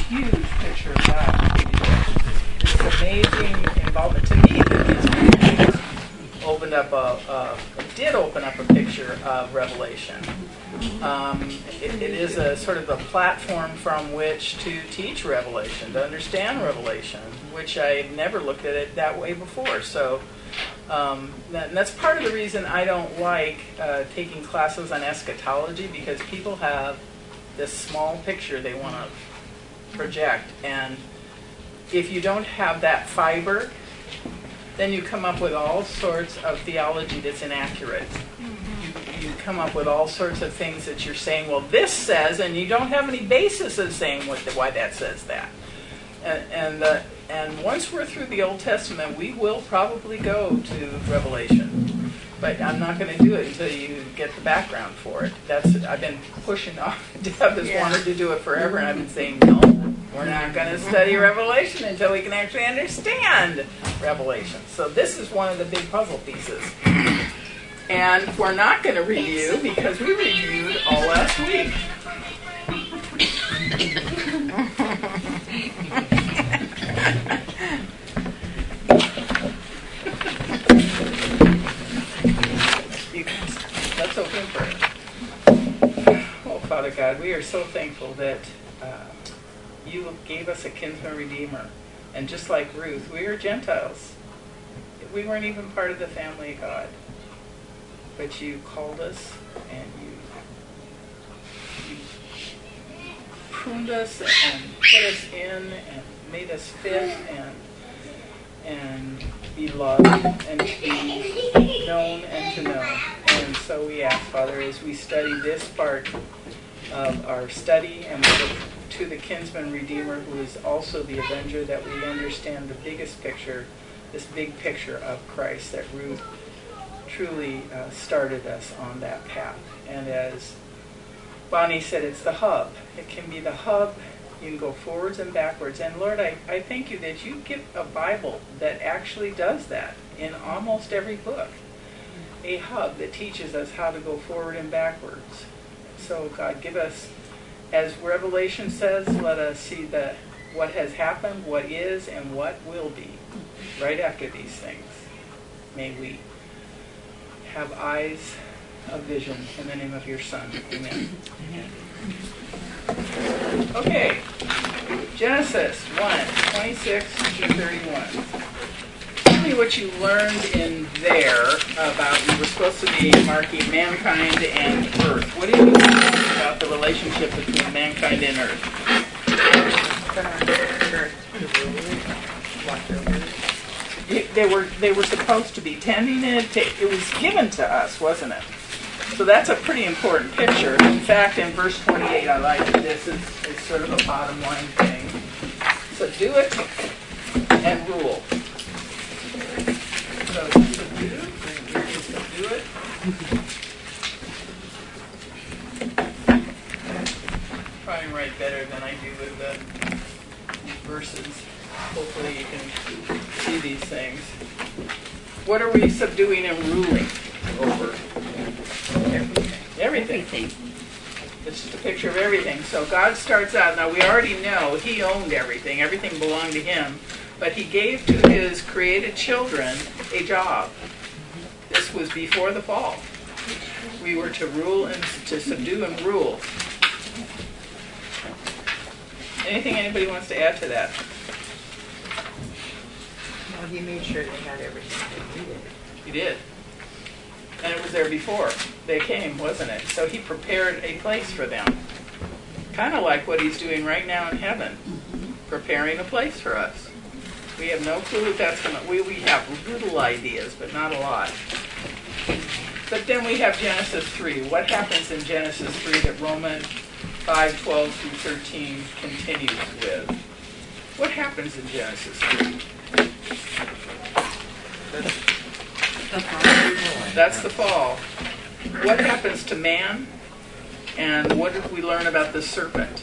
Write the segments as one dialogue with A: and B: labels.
A: huge picture of God. This amazing involvement. To me, these opened up did open up a picture of Revelation. It is a sort of a platform from which to teach Revelation, to understand Revelation, which I never looked at it that way before. So that's part of the reason I don't like taking classes on eschatology, because people have this small picture they want to project, and if you don't have that fiber, then you come up with all sorts of theology that's inaccurate. You come up with all sorts of things that you're saying, well, this says, and you don't have any basis of saying why that says that. And once we're through the Old Testament, we will probably go to Revelation. But I'm not going to do it until you get the background for it. I've been pushing off. Deb has wanted to do it forever, and I've been saying, no, we're not going to study Revelation until we can actually understand Revelation. So this is one of the big puzzle pieces. And we're not going to review, because we reviewed all last week. Let's open prayer. Oh, Father God, we are so thankful that you gave us a kinsman redeemer. And just like Ruth, we are Gentiles. We weren't even part of the family of God. But you called us, and you pruned us and put us in and made us fit and be loved and to be known and to know. And so we ask, Father, as we study this part of our study and we look to the kinsman redeemer, who is also the avenger, that we understand the biggest picture, this big picture of Christ, that Ruth truly started us on that path. And as Bonnie said, it's the hub. It can be the hub. You can go forwards and backwards. And Lord, I thank you that you give a Bible that actually does that in almost every book. A hub that teaches us how to go forward and backwards. So God, give us, as Revelation says, let us see what has happened, what is, and what will be right after these things. May we have eyes of vision in the name of your Son. Amen. Okay. Genesis 1:26 through 31. Tell me what you learned in there about you were supposed to be marking mankind and earth. What did you learn about the relationship between mankind and earth? They were supposed to be tending it. It was given to us, wasn't it? So that's a pretty important picture. In fact, in verse 28, I like this. It's sort of a bottom line thing. So do it and rule. So do it. Probably write better than I do with the verses. Hopefully you can see these things. What are we subduing and ruling over? Everything. It's just a picture of everything. So God starts out. Now we already know he owned everything. Everything belonged to him. But he gave to his created children a job. This was before the fall. We were to rule and to subdue and rule. Anything anybody wants to add to that?
B: Well, he made sure they had everything they needed.
A: He did. And it was there before they came, wasn't it? So he prepared a place for them. Kind of like what he's doing right now in heaven. Preparing a place for us. We have no clue what that's going to... We have little ideas, but not a lot. But then we have Genesis 3. What happens in Genesis 3 that Romans 5:12 through 13 continues with? What happens in Genesis 3? That's the fall. What happens to man? And what did we learn about the serpent?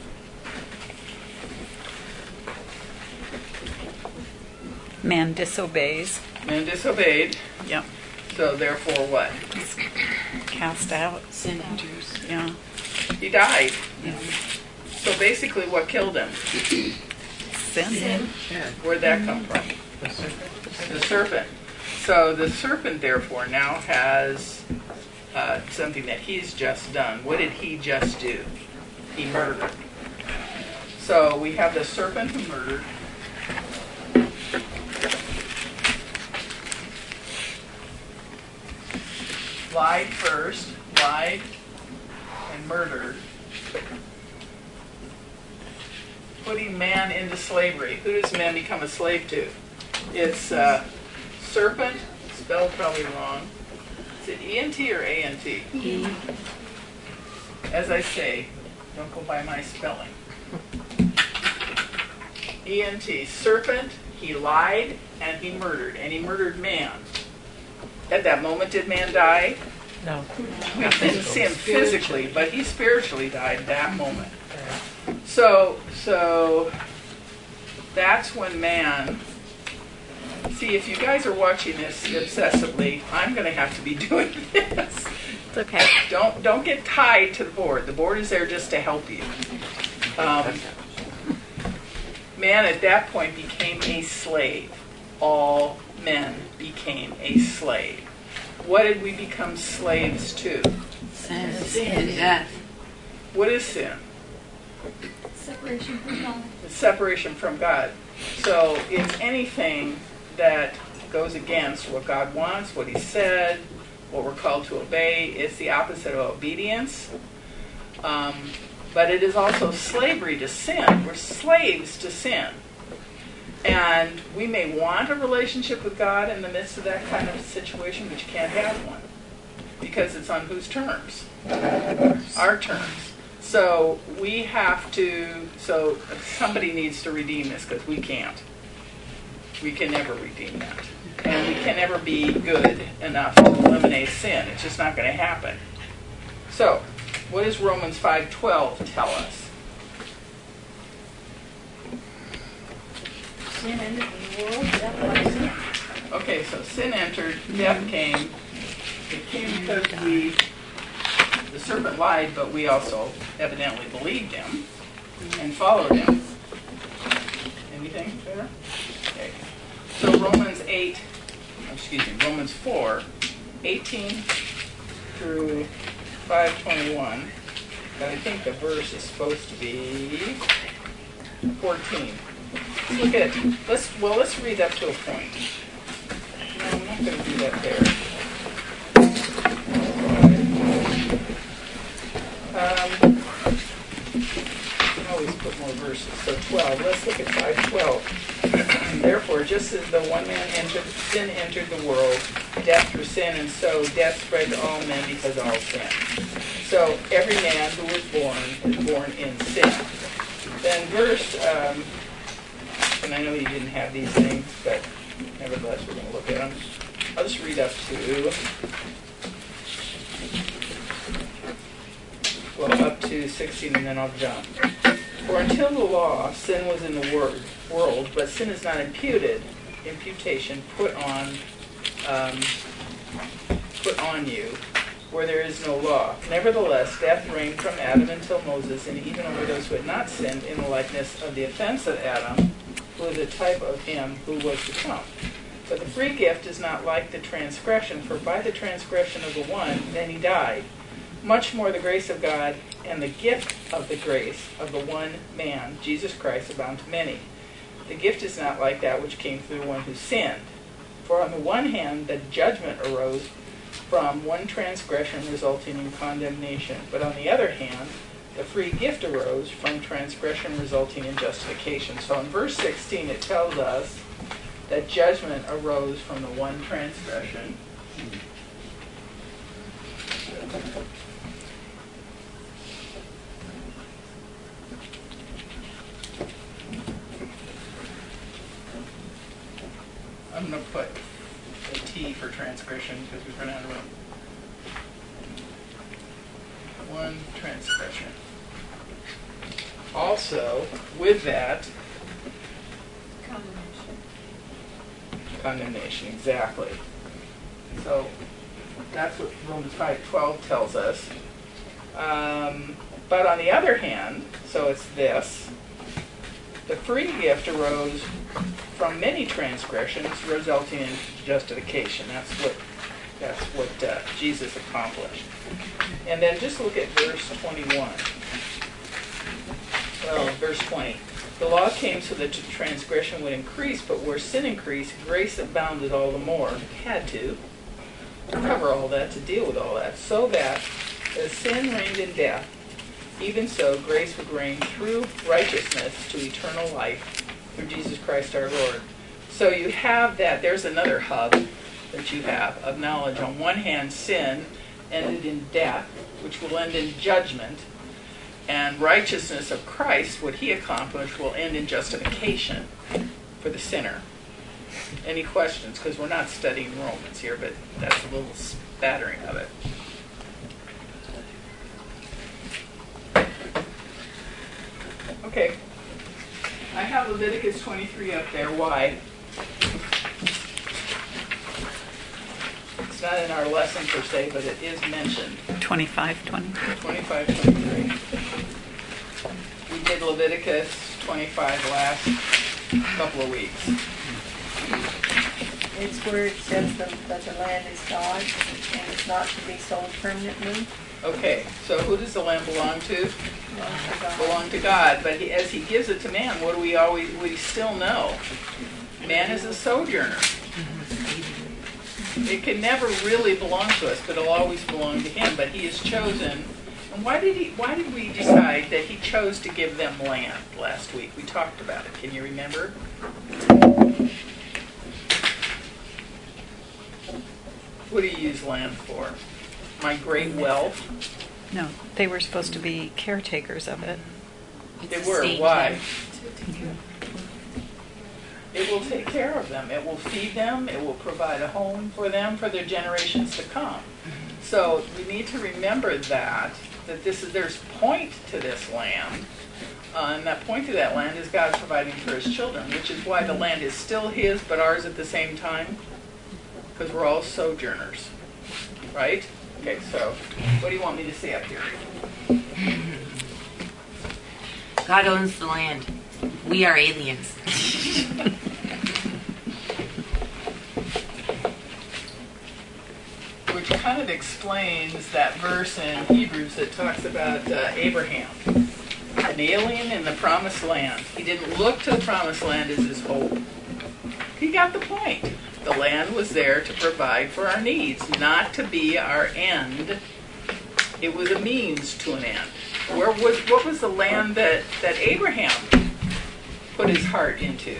C: Man disobeys.
A: Man disobeyed.
C: Yep.
A: So therefore what?
C: Cast out.
B: Sin enters.
C: Yeah.
A: He died.
C: Yeah.
A: So basically, what killed him?
C: Sin.
A: Where'd that come from?
B: The serpent.
A: The serpent. So the serpent, therefore, now has something that he's just done. What did he just do? He murdered. So we have the serpent who murdered. Lied first, lied, and murdered. Putting man into slavery. Who does man become a slave to? It's serpent, spelled probably wrong. Is it E-N-T or A-N-T?
C: E.
A: As I say, don't go by my spelling. E-N-T, serpent, he lied, and he murdered. And he murdered man. At that moment, did man die?
B: No.
A: We didn't see him physically, but he spiritually died that moment. So that's when man... See, if you guys are watching this obsessively, I'm going to have to be doing this.
C: It's okay.
A: Don't get tied to the board. The board is there just to help you. Man at that point became a slave. All men became a slave. What did we become slaves to?
C: Sin.
D: Sin, death.
A: What is sin?
D: Separation from God.
A: It's separation from God. So it's anything that goes against what God wants, what He said, what we're called to obey. It's the opposite of obedience. But it is also slavery to sin. We're slaves to sin. And we may want a relationship with God in the midst of that kind of situation, but you can't have one. Because it's on whose terms? Our terms. So we have to, so somebody needs to redeem this because we can't. We can never redeem that. And we can never be good enough to eliminate sin. It's just not going to happen. So, what does Romans 5:12 tell us?
D: Sin entered the world, death by sin.
A: Okay, so sin entered, death came. It came because the serpent lied, but we also evidently believed him and followed him. Anything there? Okay. So Romans 4, 18 through 5:21. But I think the verse is supposed to be 14. Look at it. Let's read up to a point. No, I'm not going to do that there. I always put more verses. So 12. Let's look at 5:12. Therefore, just as the one man sin entered the world, death through sin, and so death spread to all men because all sinned. So every man who is born in sin. Then verse, and I know you didn't have these things, but nevertheless we're going to look at them. I'll just read up to 16 and then I'll jump. For until the law, sin was in the world, but sin is not imputation put on you, where there is no law. Nevertheless, death reigned from Adam until Moses, and even over those who had not sinned, in the likeness of the offense of Adam, who is a type of him who was to come. But the free gift is not like the transgression, for by the transgression of the one, then he died. Much more the grace of God and the gift of the grace of the one man, Jesus Christ, abound to many. The gift is not like that which came through the one who sinned. For on the one hand, the judgment arose from one transgression resulting in condemnation. But on the other hand, the free gift arose from transgression resulting in justification. So in verse 16 it tells us that judgment arose from the one transgression. I'm going to put a T for transgression because we've run out of room. One transgression. Also, with that, condemnation, exactly. So that's what Romans 5:12 tells us. But on the other hand, so it's this, the free gift arose from many transgressions, resulting in justification. That's what Jesus accomplished. And then just look at verse 21. Well, verse 20. The law came so that transgression would increase, but where sin increased, grace abounded all the more. It had to cover all that, to deal with all that, so that as sin reigned in death, even so grace would reign through righteousness to eternal life through Jesus Christ our Lord. So you have that. There's another hub that you have of knowledge. On one hand, sin ended in death, which will end in judgment. And righteousness of Christ, what he accomplished, will end in justification for the sinner. Any questions? Because we're not studying Romans here, but that's a little spattering of it. Okay. I have Leviticus 23 up there. Why? It's not in our lesson per se, but it is mentioned. 25, 23. We did Leviticus 25 last couple of weeks.
E: It's where it says that the land is God's and it's not to be sold permanently.
A: Okay, so who does the land belong to? Belong to God. But as he gives it to man, what do we still know? Man is a sojourner. It can never really belong to us, but it'll always belong to him. But he has chosen. And why did we decide that he chose to give them land last week? We talked about it. Can you remember? What do you use land for? My great wealth?
C: No, they were supposed to be caretakers of it.
A: They were. Why? It will take care of them. It will feed them. It will provide a home for them for their generations to come. So we need to remember that there's point to this land. And that point to that land is God providing for his children, which is why the land is still his but ours at the same time. Because we're all sojourners. Right? Okay, so what do you want me to say up here?
D: God owns the land. We are aliens.
A: Which kind of explains that verse in Hebrews that talks about Abraham, an alien in the promised land. He didn't look to the promised land as his hope. He got the point. The land was there to provide for our needs, not to be our end. It was a means to an end. What was the land that Abraham put his heart into?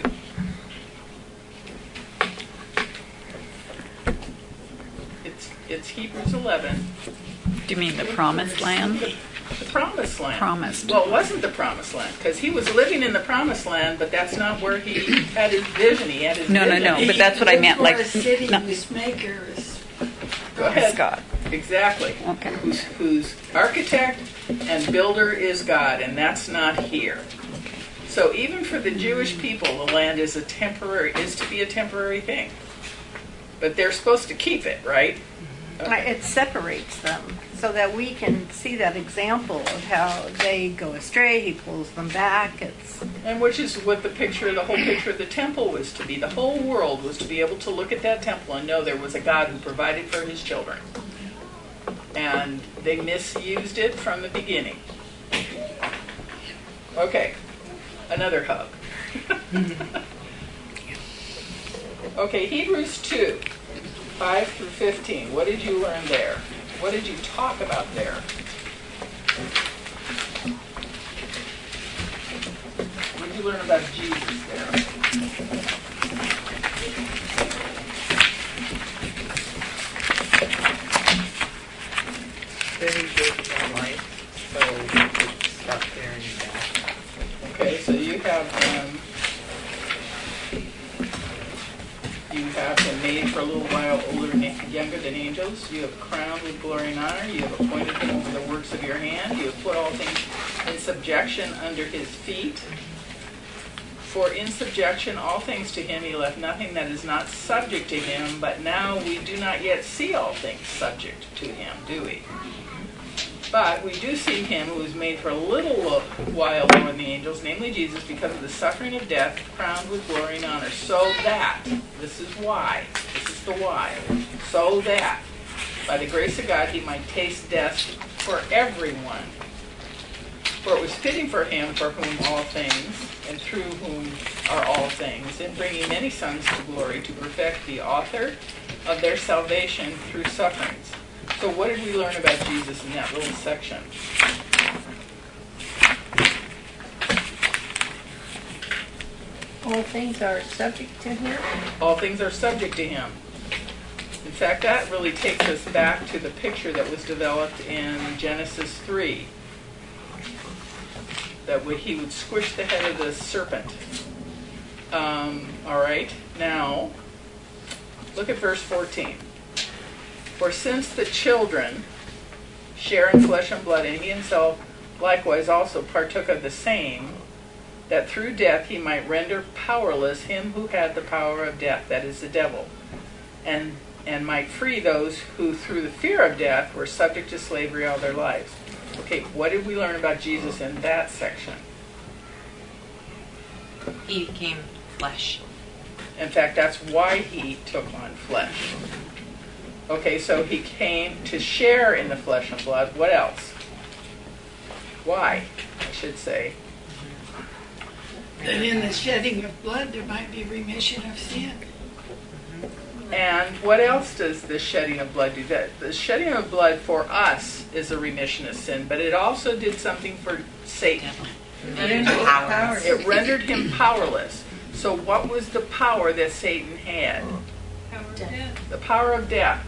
A: It's Hebrews 11.
C: Do you mean the promised land?
A: The promised land.
C: Promised.
A: Well, it wasn't the promised land, because he was living in the promised land, but that's not where he had his vision. He had his vision.
C: No, but that's what I meant. Like,
E: a city
C: no.
E: whose maker is
A: Go ahead.
C: God.
A: Exactly.
C: Okay.
A: Whose architect and builder is God, and that's not here. So even for the Jewish people, the land is to be a temporary thing. But they're supposed to keep it, right?
E: It separates them so that we can see that example of how they go astray. He pulls them back.
A: And which is what the whole picture of the temple was to be. The whole world was to be able to look at that temple and know there was a God who provided for his children. And they misused it from the beginning. Okay, another hub. Okay, Hebrews 2, 5 through 15. What did you learn there? What did you talk about there? What did you learn about Jesus there?
B: Then he gave them life, so it's stuck there in that.
A: Okay, so you have him made for a little while older and younger than angels. You have crowned with glory and honor. You have appointed him over the works of your hand. You have put all things in subjection under his feet. For in subjection all things to him, he left nothing that is not subject to him. But now we do not yet see all things subject to him, do we? But we do see him who was made for a little while lower than the angels, namely Jesus, because of the suffering of death, crowned with glory and honor. So that, this is why, this is the why, so that by the grace of God he might taste death for everyone. For it was fitting for him for whom all things, and through whom are all things, in bringing many sons to glory, to perfect the author of their salvation through sufferings. So what did we learn about Jesus in that little section?
E: All things are subject to him.
A: All things are subject to him. In fact, that really takes us back to the picture that was developed in Genesis 3. That he would squish the head of the serpent. All right, now, look at verse 14. For since the children share in flesh and blood, and he himself likewise also partook of the same, that through death he might render powerless him who had the power of death, that is the devil, and might free those who through the fear of death were subject to slavery all their lives. Okay, what did we learn about Jesus in that section?
D: He became flesh.
A: In fact, that's why he took on flesh. Okay, so he came to share in the flesh and blood. What else? Why, I should say.
F: That in the shedding of blood there might be remission of sin.
A: And what else does the shedding of blood do? The shedding of blood for us is a remission of sin, but it also did something for Satan. It rendered him powerless. So what was the power that Satan had? The power of death.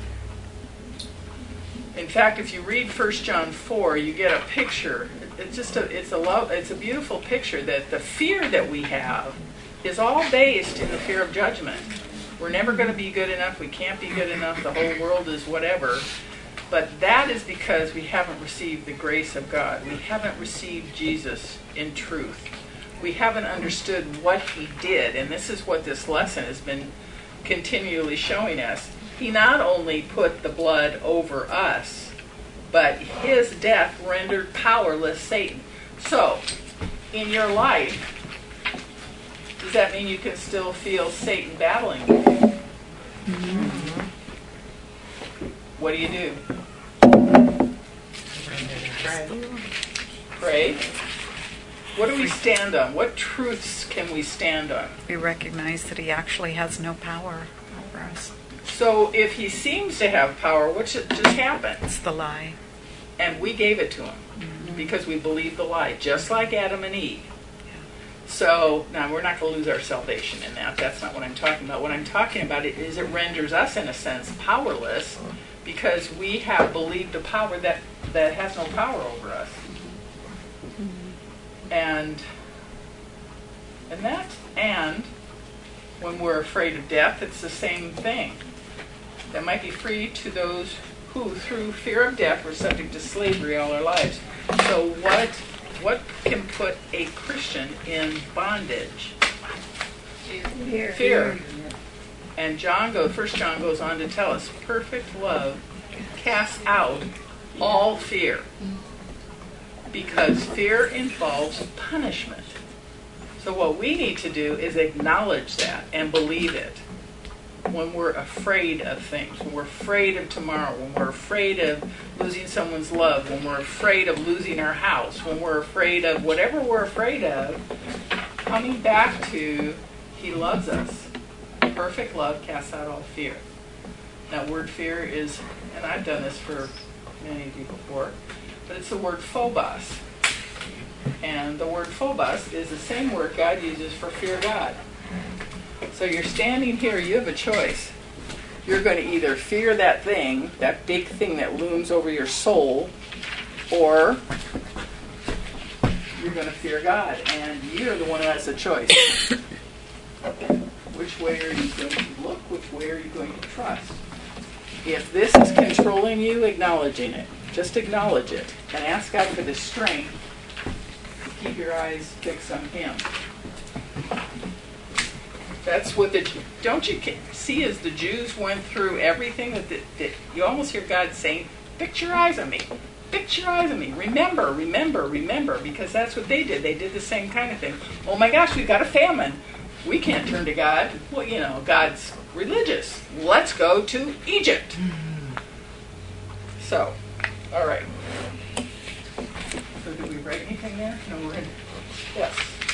A: In fact, if you read 1 John 4, you get a picture. It's a beautiful picture that the fear that we have is all based in the fear of judgment. We're never going to be good enough. We can't be good enough. The whole world is whatever. But that is because we haven't received the grace of God. We haven't received Jesus in truth. We haven't understood what he did. And this is what this lesson has been continually showing us. He not only put the blood over us, but his death rendered powerless Satan. So, in your life, does that mean you can still feel Satan battling you? Mm-hmm. What do? Pray. What do we stand on? What truths can we stand on?
C: We recognize that he actually has no power over us.
A: So if he seems to have power, what just happened?
C: It's the lie.
A: And we gave it to him because we believed the lie, just like Adam and Eve. So, now we're not going to lose our salvation in that. That's not what I'm talking about. What I'm talking about is it renders us, in a sense, powerless because we have believed a power that has no power over us. And when we're afraid of death, it's the same thing. That might be free to those who, through fear of death, were subject to slavery all their lives. So what can put a Christian in bondage? Fear. And 1 John goes on to tell us, perfect love casts out all fear. Because fear involves punishment. So what we need to do is acknowledge that and believe it. When we're afraid of things, when we're afraid of tomorrow, when we're afraid of losing someone's love, when we're afraid of losing our house, when we're afraid of whatever we're afraid of, coming back to he loves us. Perfect love casts out all fear. That word fear is, and I've done this for many of you before, but it's the word phobos. And the word phobos is the same word God uses for fear God. So you're standing here, you have a choice. You're going to either fear that thing, that big thing that looms over your soul, or you're going to fear God. And you're the one who has the choice. Which way are you going to look? Which way are you going to trust? If this is controlling you, acknowledging it. Just acknowledge it. And ask God for the strength to keep your eyes fixed on him. That's what don't you see as the Jews went through everything that you almost hear God saying, fix your eyes on me. fix your eyes on me. Remember, remember, remember, because that's what they did. They did the same kind of thing. Oh my gosh, we've got a famine. We can't turn to God. Well, God's religious. Let's go to Egypt. So, all right. So did we write anything there? No, we're in. Yes.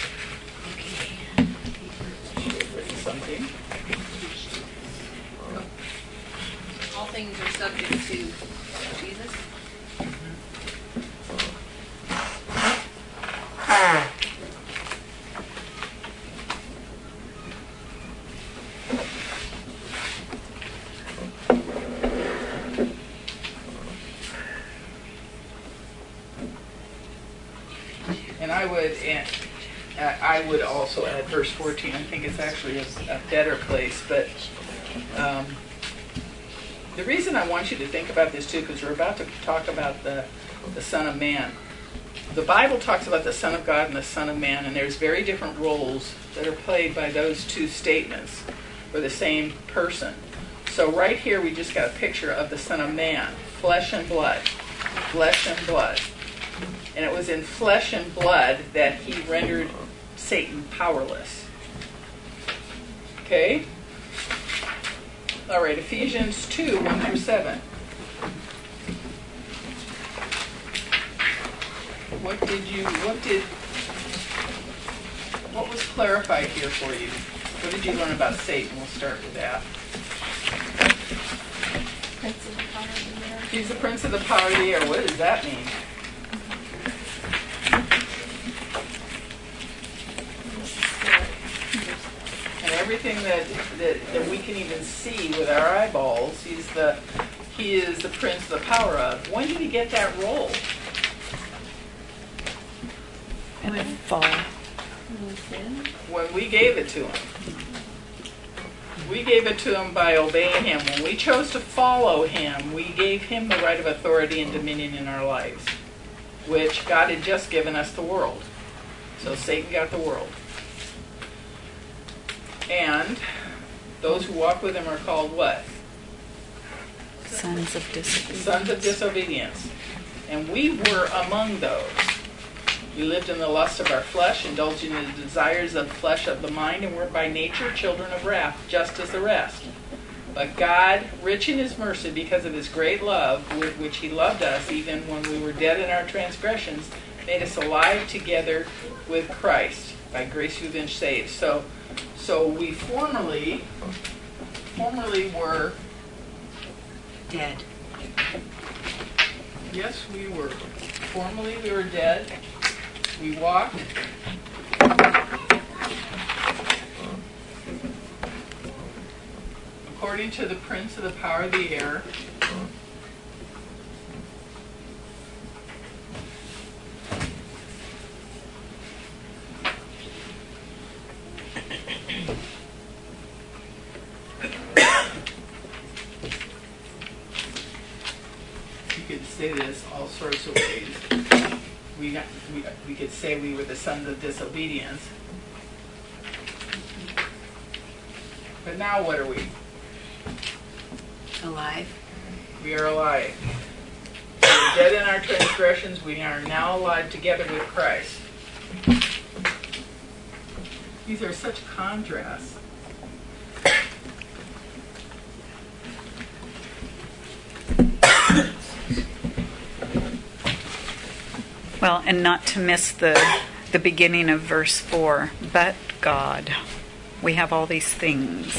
A: Should have written something.
G: All things are subject to Jesus.
A: And I would also add verse 14. I think it's actually a better place. But the reason I want you to think about this too, because we're about to talk about the Son of Man. The Bible talks about the Son of God and the Son of Man, and there's very different roles that are played by those two statements for the same person. So right here we just got a picture of the Son of Man, flesh and blood, flesh and blood. And it was in flesh and blood that he rendered Satan powerless. Okay? All right, Ephesians 2, 1 through 7. What was clarified here for you? What did you learn about Satan? We'll start with that. He's the prince of the power of the air. What does that mean? And everything that we can even see with our eyeballs, he is the prince of the power of. When did he get that role?
C: And then fall.
A: When we gave it to him. We gave it to him by obeying him. When we chose to follow him, we gave him the right of authority and dominion in our lives, which God had just given us the world. So Satan got the world. And those who walk with him are called what?
C: Sons of disobedience.
A: Sons of disobedience. And we were among those. We lived in the lust of our flesh, indulging in the desires of the flesh of the mind, and were by nature children of wrath, just as the rest. But God, rich in his mercy, because of his great love, with which he loved us, even when we were dead in our transgressions, made us alive together with Christ. By grace you've been saved. So we formerly were
D: Dead.
A: Yes, we were. Formerly we were dead. We walked. According to the prince of the power of the air. You could say this all sorts of ways. We could say we were the sons of disobedience. But now what are we?
D: Alive.
A: We are alive. We are dead in our transgressions. We are now alive together with Christ. These are such contrasts.
C: Well, and not to miss the beginning of verse 4. But God, we have all these things.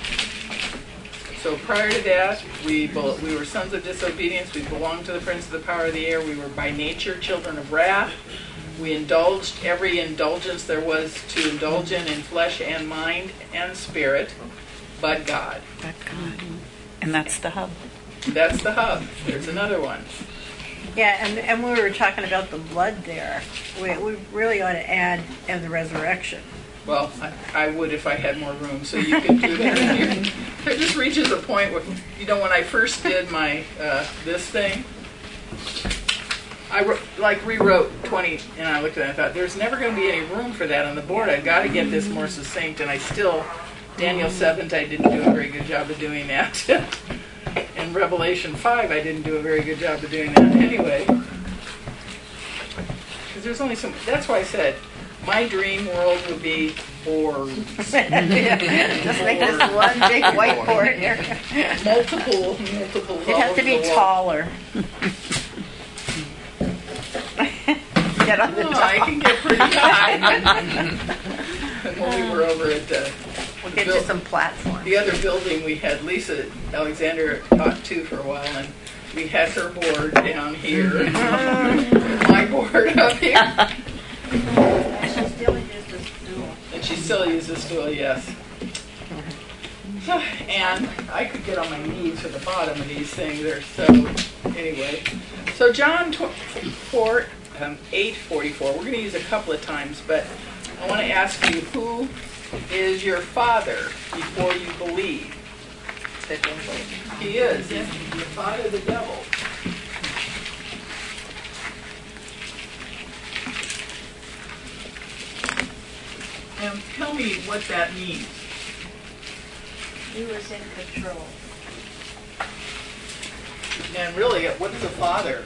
A: So prior to that, we were sons of disobedience. We belonged to the prince of the power of the air. We were by nature children of wrath. We indulged every indulgence there was to indulge in flesh and mind and spirit, but God.
C: But God. And that's the hub.
A: That's the hub. There's another one.
E: Yeah, and we were talking about the blood there. We really ought to add and the resurrection.
A: Well, I would if I had more room, so you could do that in here. It just reaches a point where, when I first did my this thing, I rewrote 20, and I looked at it and I thought, there's never going to be any room for that on the board. I've got to get this more succinct, and Daniel 7, I didn't do a very good job of doing that. In Revelation 5, I didn't do a very good job of doing that. Anyway, because there's only so. That's why I said my dream world would be boards.
E: Just make this one big whiteboard here.
A: multiple.
E: It has to be taller. Get on the
A: Oh,
E: top.
A: I can get pretty high. And when we were over at
E: We'll get you some platforms.
A: the other building, we had Lisa Alexander taught too for a while, and we had her board down here, and my board up here. And she still uses a stool, yes. And I could get on my knees for the bottom of these things. They're so, anyway. So John 8:44, we're going to use a couple of times, but I want to ask you, who is your father before you believe? He is, isn't he? Your father, the devil. And tell me what that means.
H: He was in control.
A: And really, what is a father?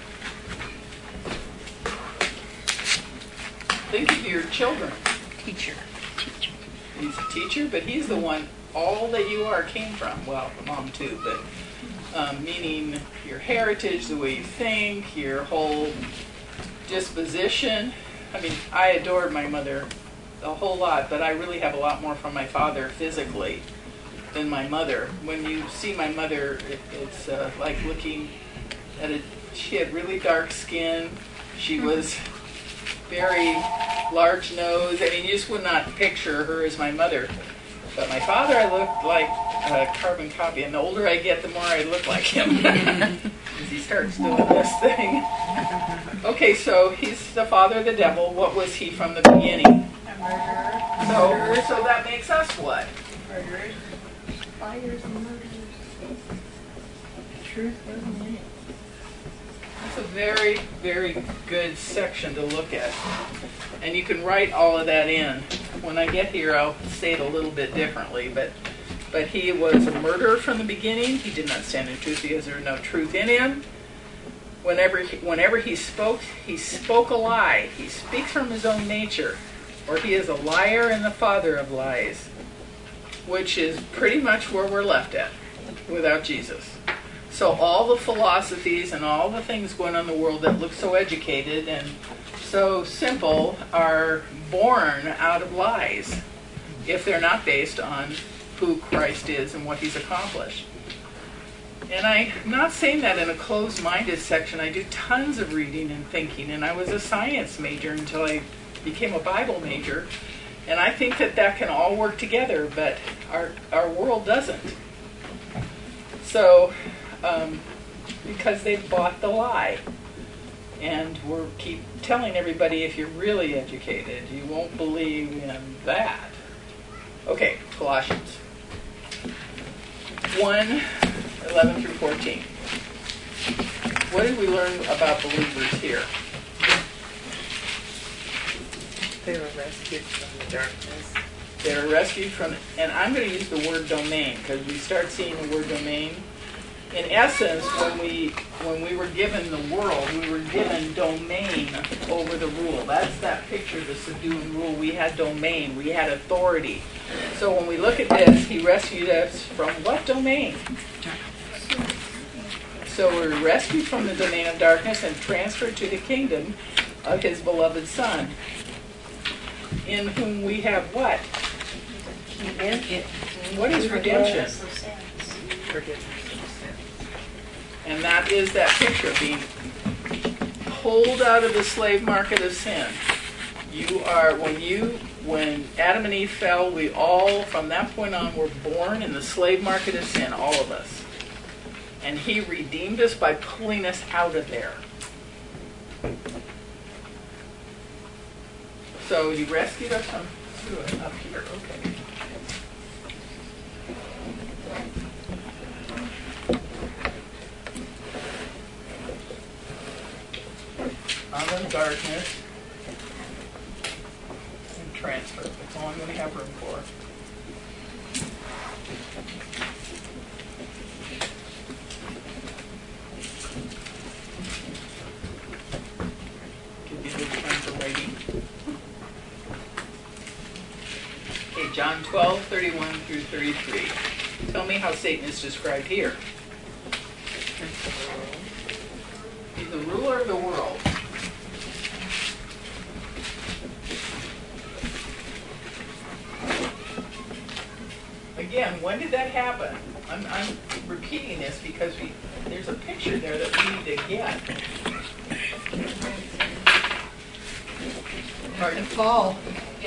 A: Think of your children.
E: Teacher.
A: He's a teacher, but he's the one, all that you are came from. Well, mom too, but meaning your heritage, the way you think, your whole disposition. I mean, I adored my mother a whole lot, but I really have a lot more from my father physically than my mother. When you see my mother, it's like looking at it. She had really dark skin. She was very large nose. I mean, you just would not picture her as my mother. But my father, I looked like a carbon copy. And the older I get, the more I look like him. As he starts doing this thing. Okay, so he's the father of the devil. What was he from the beginning?
H: A murderer.
A: So that makes us what?
H: Murderers. Fires and murders. Truth wasn't in it.
A: That's a very, very good section to look at. And you can write all of that in. When I get here, I'll say it a little bit differently. But he was a murderer from the beginning. He did not stand in truth because there was no truth in him. Whenever he spoke a lie. He speaks from his own nature. Or he is a liar and the father of lies. Which is pretty much where we're left at without Jesus. So all the philosophies and all the things going on in the world that look so educated and so simple are born out of lies if they're not based on who Christ is and what he's accomplished. And I'm not saying that in a closed-minded section. I do tons of reading and thinking, and I was a science major until I became a Bible major. And I think that can all work together, but our world doesn't. So, because they've bought the lie. And we're keep telling everybody, if you're really educated, you won't believe in that. Okay, Colossians 1:11 through 14. What did we learn about believers here?
B: They were rescued from the darkness.
A: They're rescued from, and I'm going to use the word domain because we start seeing the word domain. In essence, when we were given the world, we were given domain over the rule. That's that picture, the subduing rule. We had domain. We had authority. So when we look at this, he rescued us from what domain? So we're rescued from the domain of darkness and transferred to the kingdom of his beloved Son, in whom we have what? What is redemption?
B: Forgiveness.
A: And that is that picture, being pulled out of the slave market of sin. You are, when Adam and Eve fell, we all, from that point on, were born in the slave market of sin, all of us. And he redeemed us by pulling us out of there. So you rescued us from up here, okay. Out of darkness and transfer. That's all I'm going to have room for. Give you a good time for writing Okay, John 12:31 through 33. Tell me how Satan is described here. He's the ruler of the world. Again, when did that happen? I'm repeating this because there's a picture there that we need to get.
F: The fall.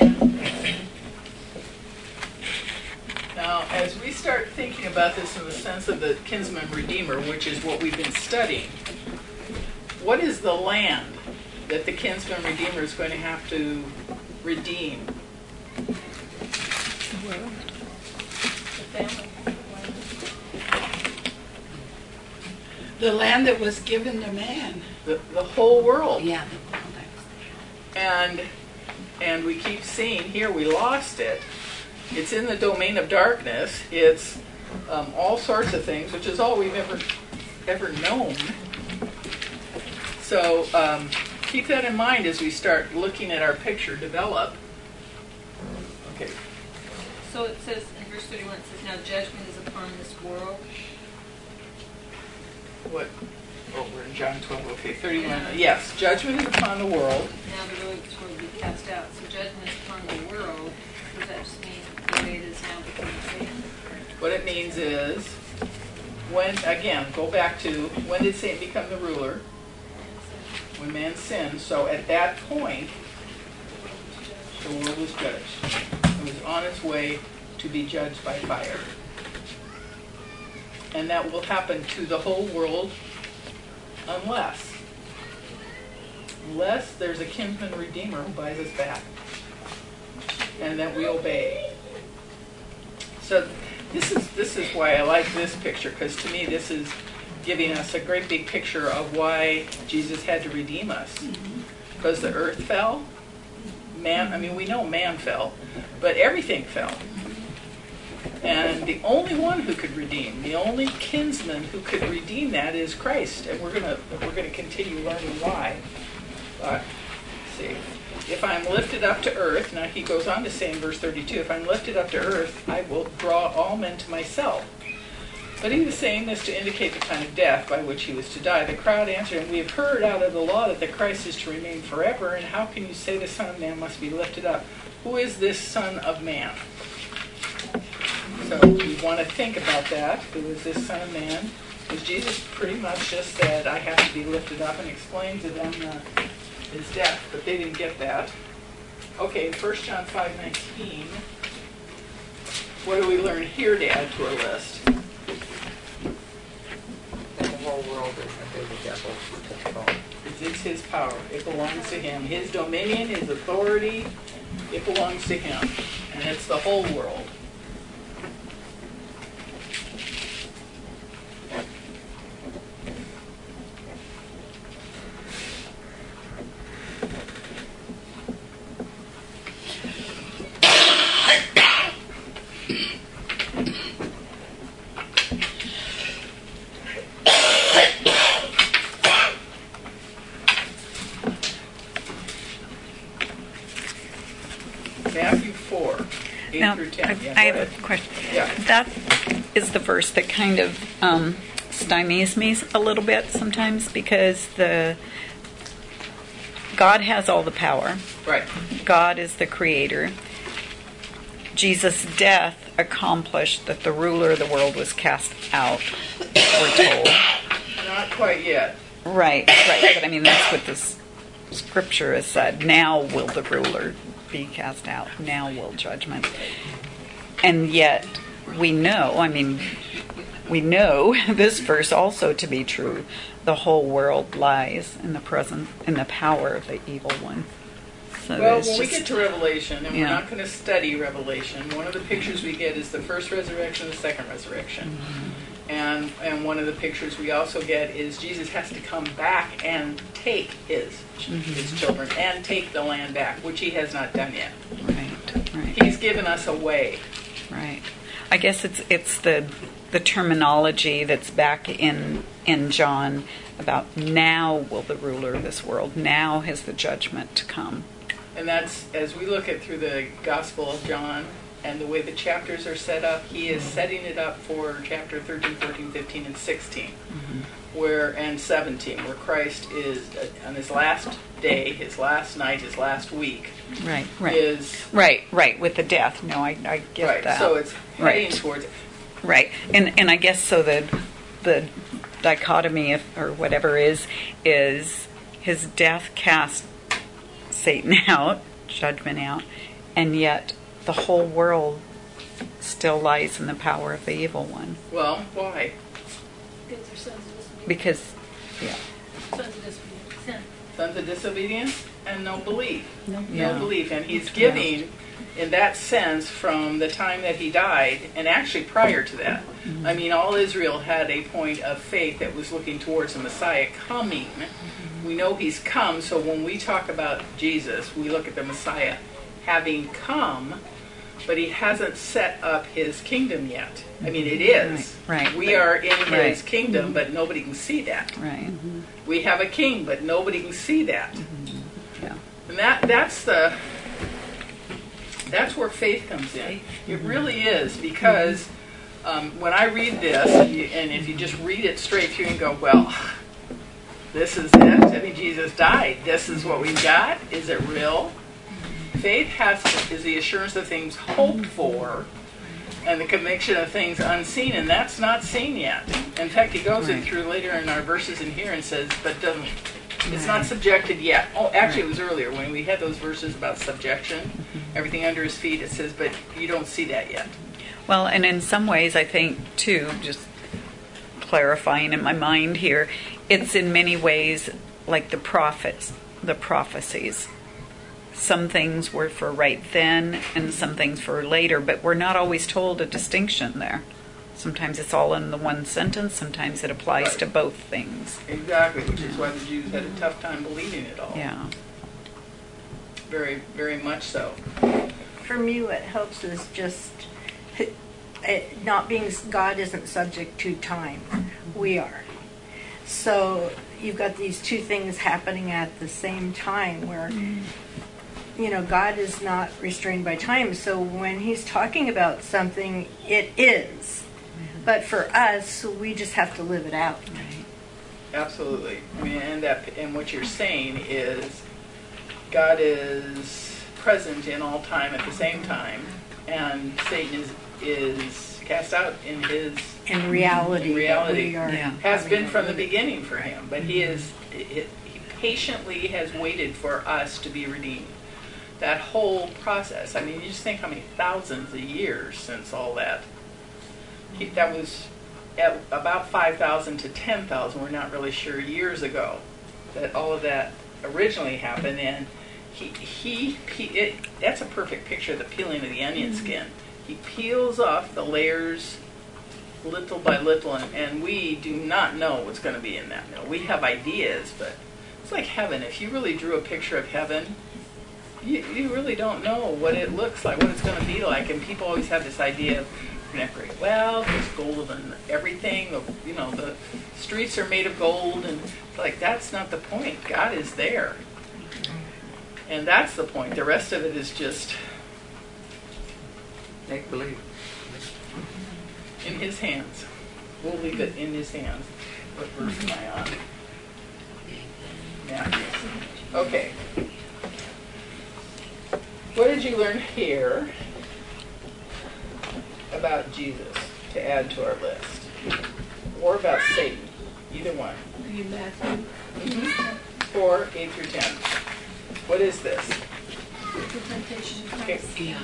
A: Now, as we start thinking about this in the sense of the kinsman redeemer, which is what we've been studying, what is the land that the kinsman redeemer is going to have to redeem?
F: The land that was given to man.
A: The whole world.
D: Yeah.
A: And we keep seeing here we lost it. It's in the domain of darkness. It's all sorts of things, which is all we've ever known. So keep that in mind as we start looking at our picture develop. Okay.
G: So it says in verse 31, it says, now judgment is upon this world.
A: What? Oh, we're in John 12. Okay, 31. Yes, judgment is upon the world.
G: Now the ruler of this world will be cast out. So judgment is upon the world. Does that just mean the way it is now becoming Satan?
A: What it means is, when, again, go back to, when did Satan become the ruler? When man sinned. So at that point, the world was judged. It was on its way to be judged by fire. And that will happen to the whole world unless there's a kinsman redeemer who buys us back and that we obey. So this is why I like this picture, because to me this is giving us a great big picture of why Jesus had to redeem us. Because the earth fell, we know man fell, but everything fell. And the only one who could redeem, the only kinsman who could redeem that is Christ. And we're gonna continue learning why. Let's see. If I'm lifted up to earth, now he goes on to say in verse 32, if I'm lifted up to earth, I will draw all men to myself. But he was saying this to indicate the kind of death by which he was to die. The crowd answered him, we have heard out of the law that the Christ is to remain forever, and how can you say the Son of Man must be lifted up? Who is this Son of Man? So we want to think about that. Who is this Son of Man? Because Jesus pretty much just said, I have to be lifted up, and explained to them his death, but they didn't get that. Okay, 1 John 5:19. What do we learn here to add to our list?
B: The whole world is under the devil's control.
A: It's his power. It belongs to him. His dominion, his authority, it belongs to him. And it's the whole world. Matthew 4, 8
C: Now,
A: through 10. Yeah,
C: I
A: go
C: have
A: ahead.
C: a question.
A: Yeah.
C: That is the verse that kind of stymies me a little bit sometimes, because God has all the power.
A: Right. God
C: is the creator. Jesus' death accomplished that the ruler of the world was cast out, we're told.
A: Not quite yet.
C: Right. But I mean, that's what this scripture has said. Now will the ruler be cast out. Now will judgment. And yet we know this verse also to be true. The whole world lies in the power of the evil one. So
A: Well, when we get to Revelation, and we're
C: Yeah.
A: not going to study Revelation, one of the pictures we get is the first resurrection, the second resurrection. And one of the pictures we also get is Jesus has to come back and take his children and take the land back, which he has not done yet.
C: Right.
A: He's given us a way.
C: Right. I guess it's the terminology that's back in John about now will the ruler of this world, now has the judgment to come.
A: And that's, as we look at through the Gospel of John, and the way the chapters are set up, he is setting it up for chapter 13, 14, 15, and 16, and 17, where Christ is on his last day, his last night, his last week.
C: Right. Right. With the death. No, I get
A: Right.
C: that.
A: So it's heading
C: Right.
A: towards it.
C: Right, and I guess so. The dichotomy, or whatever, is his death cast Satan out, judgment out, and yet the whole world still lies in the power of the evil one.
A: Well, why?
G: Because they're sons of disobedience.
C: Because, yeah,
G: Sons of disobedience. Sin.
A: Sons of disobedience and no belief. No
C: Yeah.
A: belief. And he's giving, in that sense, from the time that he died, and actually prior to that. I mean, all Israel had a point of faith that was looking towards the Messiah coming. We know he's come, so when we talk about Jesus, we look at the Messiah having come, but he hasn't set up his kingdom yet. I mean, it is.
C: Right.
A: We are in his
C: Right.
A: kingdom, but nobody can see that.
C: right.
A: We have a king, but nobody can see that.
C: Yeah.
A: And that's where faith comes in. It really is, because when I read this, and if you just read it straight through and go, well, this is it. I mean, Jesus died. This is what we've got. Is it real? Faith is the assurance of things hoped for, and the conviction of things unseen, and that's not seen yet. In fact, he goes in through later in our verses in here and says, but it's not subjected yet. Oh, actually, it was earlier when we had those verses about subjection, everything under his feet. It says, but you don't see that yet.
C: Well, and in some ways, I think, too, just clarifying in my mind here, it's in many ways like the prophecies. Some things were for right then and some things for later, but we're not always told a distinction there. Sometimes it's all in the one sentence, sometimes it applies
A: Right.
C: to both things.
A: Exactly, which is why the Jews had a tough time believing it all.
C: Yeah.
A: Very, very much so.
E: For me, what helps is just not being, God isn't subject to time. We are. So you've got these two things happening at the same time where, God is not restrained by time. So when he's talking about something, it is. But for us, we just have to live it out.
A: Absolutely. I mean, and what you're saying is God is present in all time at the same time, and Satan is cast out in
E: In reality.
A: reality.
E: We are
C: Yeah.
A: Has been from the beginning for him, but he patiently has waited for us to be redeemed. That whole process. I mean, you just think how many thousands of years since all that. That was at about 5,000 to 10,000. We're not really sure years ago that all of that originally happened, and that's a perfect picture of the peeling of the onion skin. He peels off the layers little by little, and we do not know what's going to be in that middle. We have ideas, but it's like heaven. If you really drew a picture of heaven, you really don't know what it looks like, what it's going to be like, and people always have this idea of, we're going to have great wealth, there's gold and everything, the streets are made of gold, and it's like, that's not the point. God is there. And that's the point. The rest of it is just
B: Make believe.
A: in his hands. We'll leave it in his hands. What verse am I on? Yeah. Okay. What did you learn here about Jesus to add to our list? Or about Satan? Either one.
H: Are you Matthew?
A: 4, 8 through 10. What is this?
H: The temptation of
A: Okay.
H: Christ.
D: Yeah.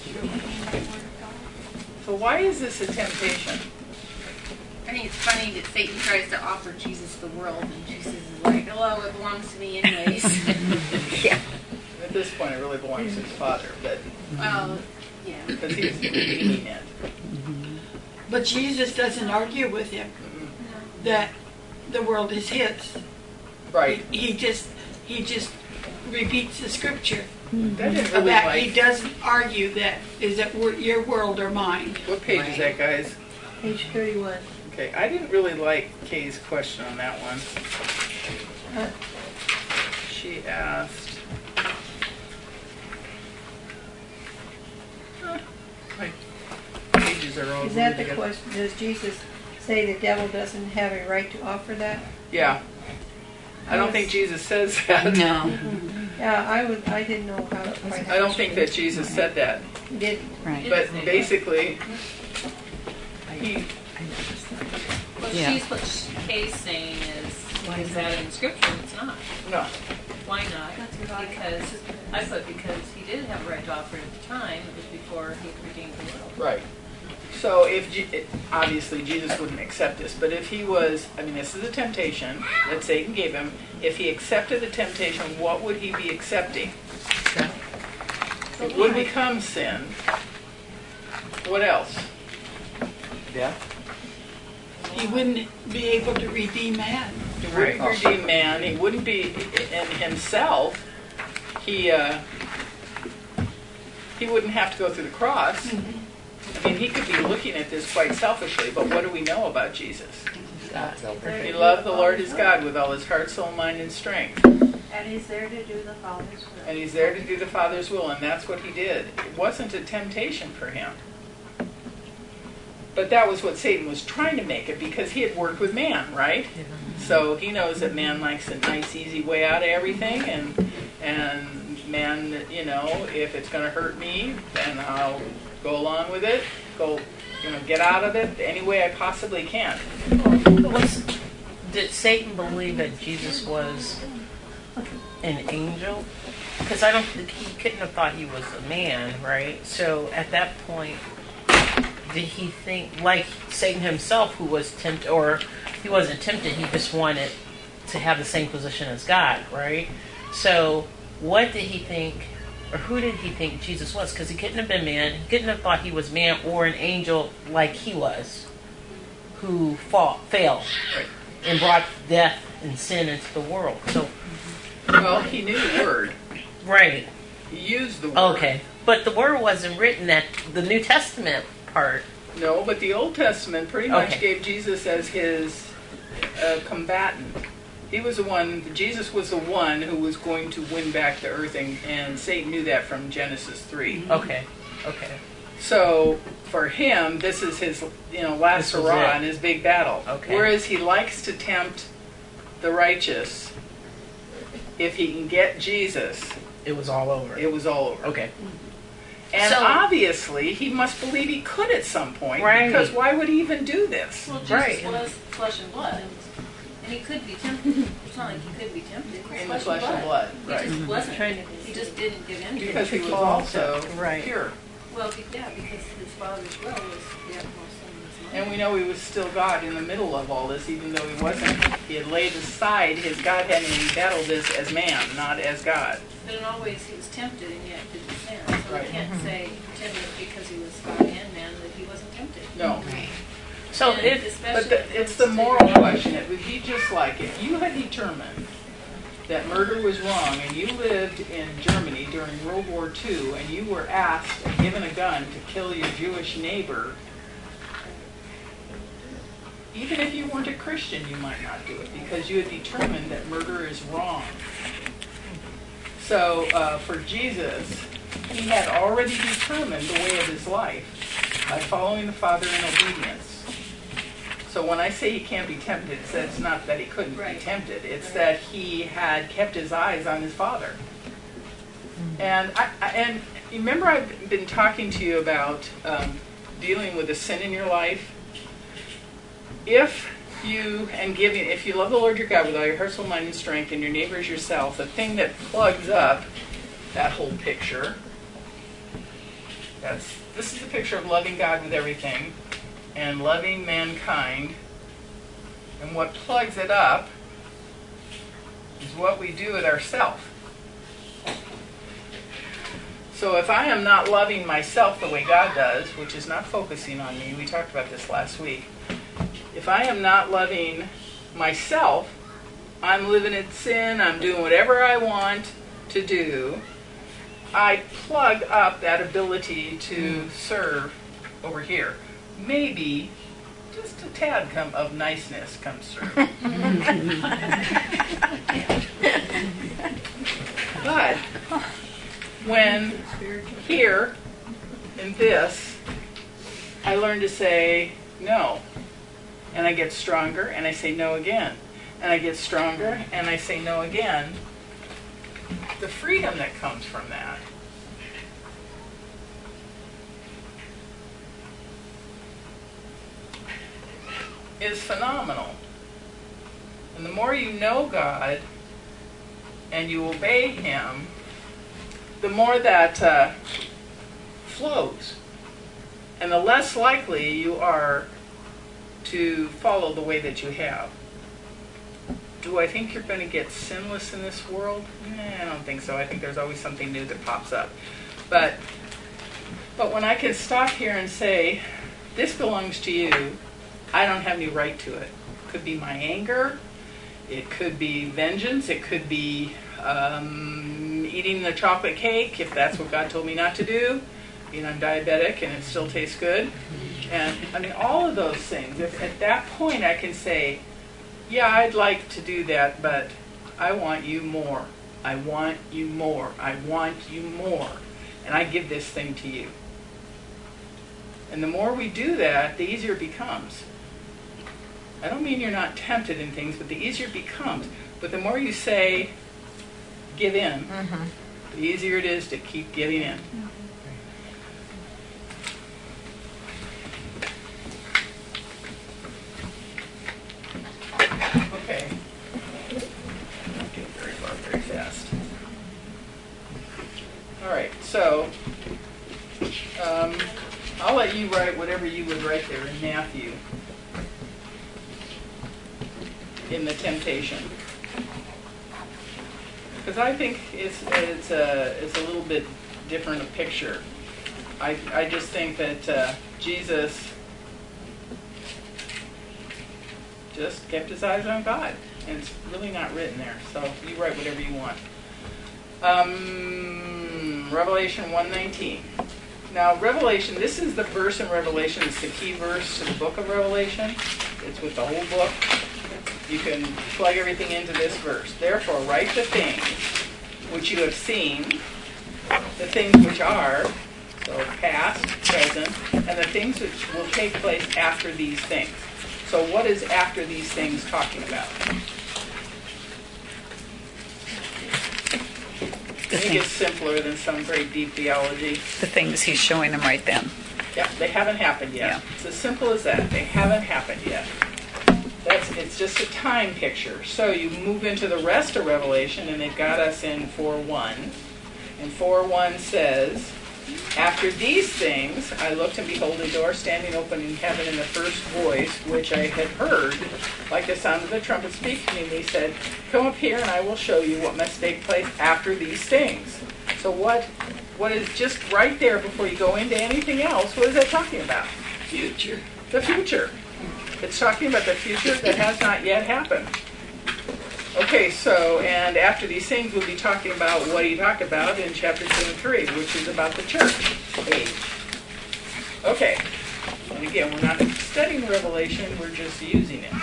A: So why is this a temptation?
D: I think it's funny that Satan tries to offer Jesus the world, and Jesus is like, "Hello, it belongs to me anyways."
C: Yeah.
A: At this point, it really belongs to his father, but
D: Well, yeah.
A: because he's redeeming it.
F: But Jesus doesn't argue with him that the world is his.
A: Right.
F: He just repeats the scripture.
A: That didn't really
F: About he
A: like.
F: doesn't argue that is it your world or mine.
A: What page is that, guys?
H: Page 31.
A: Okay, I didn't really like Kay's question on that one. She asked, My pages are all
H: Is that the
A: glued together.
H: question? Does Jesus say the devil doesn't have a right to offer that?
A: Yeah. I don't think Jesus says that.
C: No.
H: Yeah, I didn't know how to quite.
A: I don't think that Jesus said that.
H: Did
C: Right.
A: But basically, he,
G: What
C: Yeah.
G: what Kay's saying is that in Scripture? It's not.
A: no.
G: Why not? Because I put because he did have a right to offer it at the time. It was before he redeemed the world.
A: Right. So if obviously Jesus wouldn't accept this, but if he was, I mean, this is a temptation that Satan gave him. If he accepted the temptation, what would he be accepting? It would become sin. What else?
B: Death?
F: He wouldn't be able to redeem man.
A: He wouldn't redeem man. He wouldn't be in himself. He wouldn't have to go through the cross. I mean, he could be looking at this quite selfishly, but what do we know about Jesus? He loved the Lord his God with all his heart, soul, mind, and strength.
H: and he's there to do the Father's will.
A: And he's there to do the Father's will, and that's what he did. It wasn't a temptation for him. But that was what Satan was trying to make it, because he had worked with man, right? So he knows that man likes a nice, easy way out of everything, and man, you know, if it's going to hurt me, then I'll go along with it, get out of it any way I possibly can.
I: Did Satan believe that Jesus was an angel? Because I don't think he couldn't have thought he was a man, right? So at that point, did he think, like Satan himself, who was tempted, or he wasn't tempted, he just wanted to have the same position as God, right? So what did he think, or who did he think Jesus was? Because he couldn't have been man, he couldn't have thought he was man or an angel like he was, who failed,
A: Right.
I: and brought death and sin into the world. So,
A: Well, he knew the word.
I: right,
A: He used the word.
I: okay. But the word wasn't written at the New Testament part.
A: No, but the Old Testament pretty much
I: Okay.
A: gave Jesus as his combatant. He was the one, Jesus was the one who was going to win back the earth, and Satan knew that from Genesis 3.
I: Okay.
A: So for him, this is his last
I: This was
A: hurrah
I: it.
A: in his big battle.
I: Okay.
A: Whereas he likes to tempt the righteous. If he can get Jesus,
I: It was all over.
A: it was all over.
I: Okay.
A: And
I: So-
A: obviously, he must believe he could at some point,
I: Right.
A: because why would he even do this?
G: Well, Jesus
I: Right.
G: was flesh and blood, and he could be tempted. It's not like he could be tempted. He's
A: In the flesh and blood,
G: He
A: right?
G: just wasn't. He just didn't give in to it.
A: Because he was also
E: Right.
A: pure.
G: Well, because his Father's will was the utmost in his mind.
A: And we know he was still God in the middle of all this, even though he wasn't. He had laid aside his Godhead and he battled this as man, not as God.
G: But in all ways, he was tempted and yet didn't sin. So
A: Right.
G: we can't say he tempted because he was God and man that he wasn't tempted.
A: No.
I: So
G: And
I: if
G: especially
A: But
G: when it
A: it's
G: comes
A: the
G: to-
A: moral question. It would be just like if you had determined that murder was wrong and you lived in Germany during World War II and you were asked and given a gun to kill your Jewish neighbor, even if you weren't a Christian, you might not do it because you had determined that murder is wrong. So for Jesus, he had already determined the way of his life by following the Father in obedience. So when I say he can't be tempted, it's not that he couldn't be
G: Right.
A: tempted. It's that he had kept his eyes on his Father. And and remember I've been talking to you about dealing with a sin in your life. If you love the Lord your God with all your heart, soul, mind, and strength, and your neighbor as yourself, the thing that plugs up that whole picture, this is a picture of loving God with everything and loving mankind. And what plugs it up is what we do with ourselves. So if I am not loving myself the way God does, which is not focusing on me, we talked about this last week. If I am not loving myself, I'm living in sin, I'm doing whatever I want to do, I plug up that ability to serve over here. Maybe just a tad of niceness comes through. But when here in this I learn to say no. And I get stronger, and I say no again. And I get stronger, and I say no again. The freedom that comes from that is phenomenal. And the more you know God and you obey Him, the more that flows. And the less likely you are to follow the way that you have. Do I think you're going to get sinless in this world? I don't think so. I think there's always something new that pops up. But when I can stop here and say, this belongs to you, I don't have any right to it. It could be my anger. It could be vengeance. It could be eating the chocolate cake, if that's what God told me not to do. I'm diabetic and it still tastes good. And I mean, all of those things. If at that point I can say, yeah, I'd like to do that, but I want you more. I want you more. I want you more. And I give this thing to you. And the more we do that, the easier it becomes. I don't mean you're not tempted in things, but the easier it becomes. But the more you say, give in, the easier it is to keep giving in. Okay. Not getting very far very fast. All right, so I'll let you write whatever you would write there in Matthew in the temptation, because I think it's a little bit different a picture. I just think that Jesus just kept his eyes on God, and it's really not written there. So you write whatever you want. Revelation 1:19. Now, Revelation, this is the verse in Revelation. It's the key verse to the book of Revelation. It's with the whole book. You can plug everything into this verse. Therefore, write the things which you have seen, the things which are, so past, present, and the things which will take place after these things. So what is after these things talking about? I think it's simpler than some very deep theology.
C: The things he's showing them right then.
A: Yeah, they haven't happened yet.
C: Yeah.
A: It's as simple as that. They haven't happened yet. It's just a time picture. So you move into the rest of Revelation, and they've got us in 4:1. And 4:1 says, after these things, I looked, and behold, a door standing open in heaven, and the first voice, which I had heard, like the sound of the trumpet speaking to me, said, come up here, and I will show you what must take place after these things. So what is just right there before you go into anything else, what is that talking about?
F: Future.
A: The future. It's talking about the future that has not yet happened. Okay, so, and after these things, we'll be talking about what he talked about in chapter 2 and 3, which is about the church age. Okay, and again, we're not studying Revelation, we're just using it.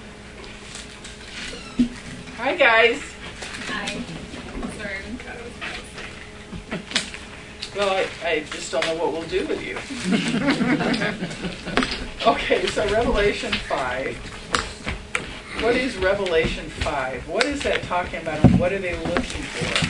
A: Hi, guys.
D: Hi. Sorry.
A: Well, I just don't know what we'll do with you. Okay, so Revelation 5. What is Revelation 5? What is that talking about, and what are they looking for?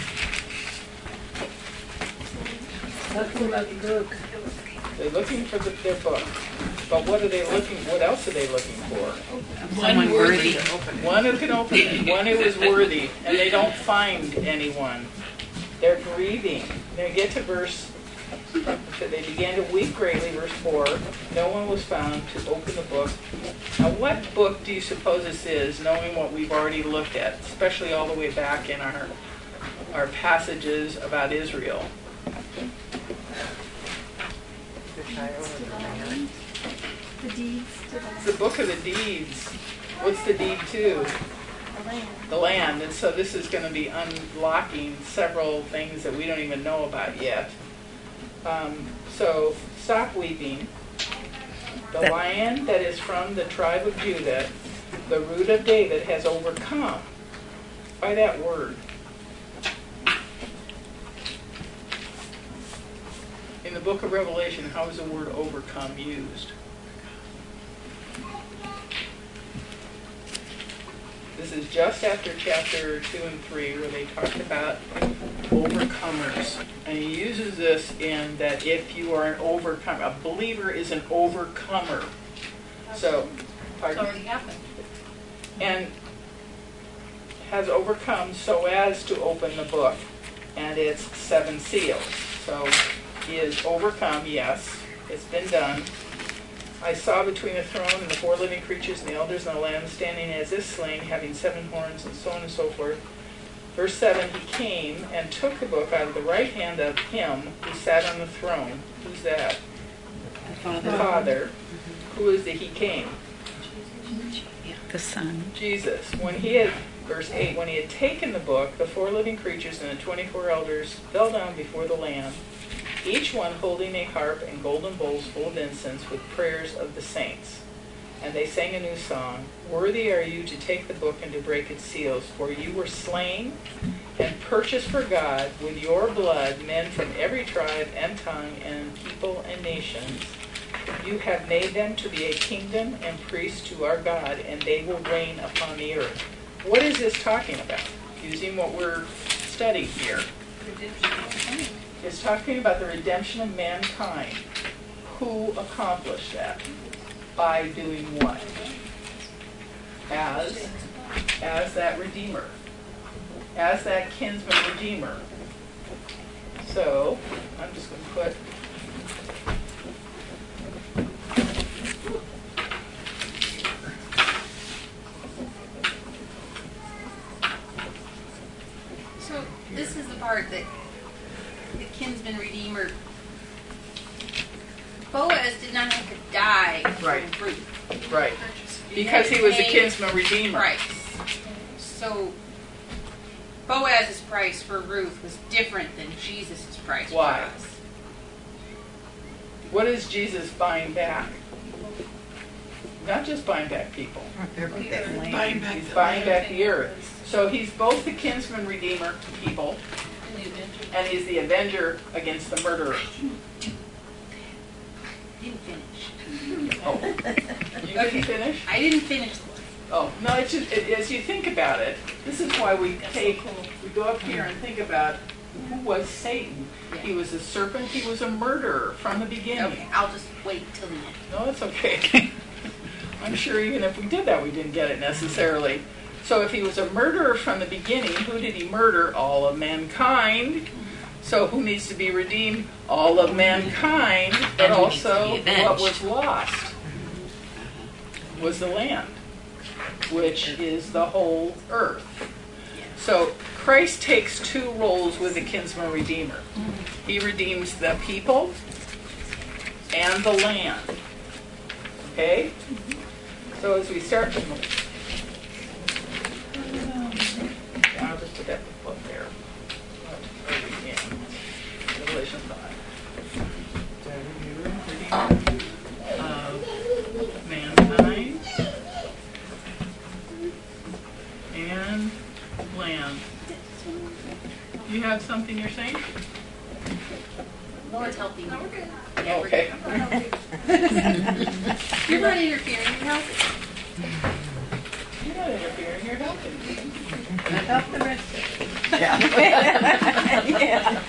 H: Talking about the book.
A: They're looking for their book. But what are they looking? What else are they looking for?
C: Someone worthy.
A: One who can open it. One who is worthy. And they don't find anyone. They're grieving. They get to verse, they began to weep greatly, verse 4. No one was found to open the book. Now, what book do you suppose this is, knowing what we've already looked at, especially all the way back in our passages about Israel?
H: The deeds.
A: It's the book of the deeds. What's the deed to? The land. And so this is going to be unlocking several things that we don't even know about yet. So stop weeping. The Lion that is from the tribe of Judah, the root of David, has overcome by that word. In the book of Revelation, how is the word overcome used? This is just after chapter 2 and 3 where they talk about overcomers. And he uses this in that if you are an overcomer, a believer is an overcomer. So,
G: It's
A: pardon?
G: already happened.
A: And has overcome so as to open the book and its 7 seals. So he is overcome, yes, it's been done. I saw between the throne and the 4 living creatures and the elders and the Lamb standing as if slain, having 7 horns, and so on and so forth. Verse 7, he came and took the book out of the right hand of him who sat on the throne. Who's that? The Father. Who is the he came?
C: The Son.
A: Jesus. When he had, verse 8, when he had taken the book, the 4 living creatures and the 24 elders fell down before the Lamb, each one holding a harp and golden bowls full of incense with prayers of the saints. And they sang a new song, "Worthy are you to take the book and to break its seals, for you were slain and purchased for God with your blood men from every tribe and tongue and people and nations. You have made them to be a kingdom and priests to our God, and they will reign upon the earth." What is this talking about? Using what we're studying here. It's talking about the redemption of mankind. Who accomplished that? By doing what? As that Redeemer. As that kinsman Redeemer. So, I'm just going to put
D: So this is the part that the kinsman redeemer, Boaz did not have to die
A: Right.
D: for Ruth.
A: right.
D: He
A: Because
D: had
A: he
D: to
A: was a
D: pay
A: kinsman Redeemer.
D: Price. So Boaz's price for Ruth was different than Jesus' price
A: Why?
D: for us.
A: What is Jesus buying back? Not just buying back people.
F: Buying back
A: He's
F: the
A: buying
F: land.
A: back the earth. So he's both the kinsman Redeemer to people,
G: In the adventure.
A: and he's the avenger against the murderer.
D: Didn't finish.
A: Oh. You didn't finish?
D: I didn't finish the one.
A: Oh, no, it's just, as you think about it, this is why we go up here and think about who was Satan. He was a serpent, he was a murderer from the beginning.
D: Okay, I'll just wait till the end.
A: No, it's okay. I'm sure even if we did that, we didn't get it necessarily. So if he was a murderer from the beginning, who did he murder? All of mankind. So who needs to be redeemed? All of mankind, but also what was lost was the land, which is the whole earth. So Christ takes 2 roles with the kinsman redeemer. He redeems the people and the land. Okay? So as we start to move, I'll just put that book there. Revelation 5. Of mankind and land. You have something you're saying?
D: Lord's helping me.
A: Okay.
D: You're not interfering, you're helping.
A: You're not interfering, you're helping.
H: Help the rest of it.
E: Yeah.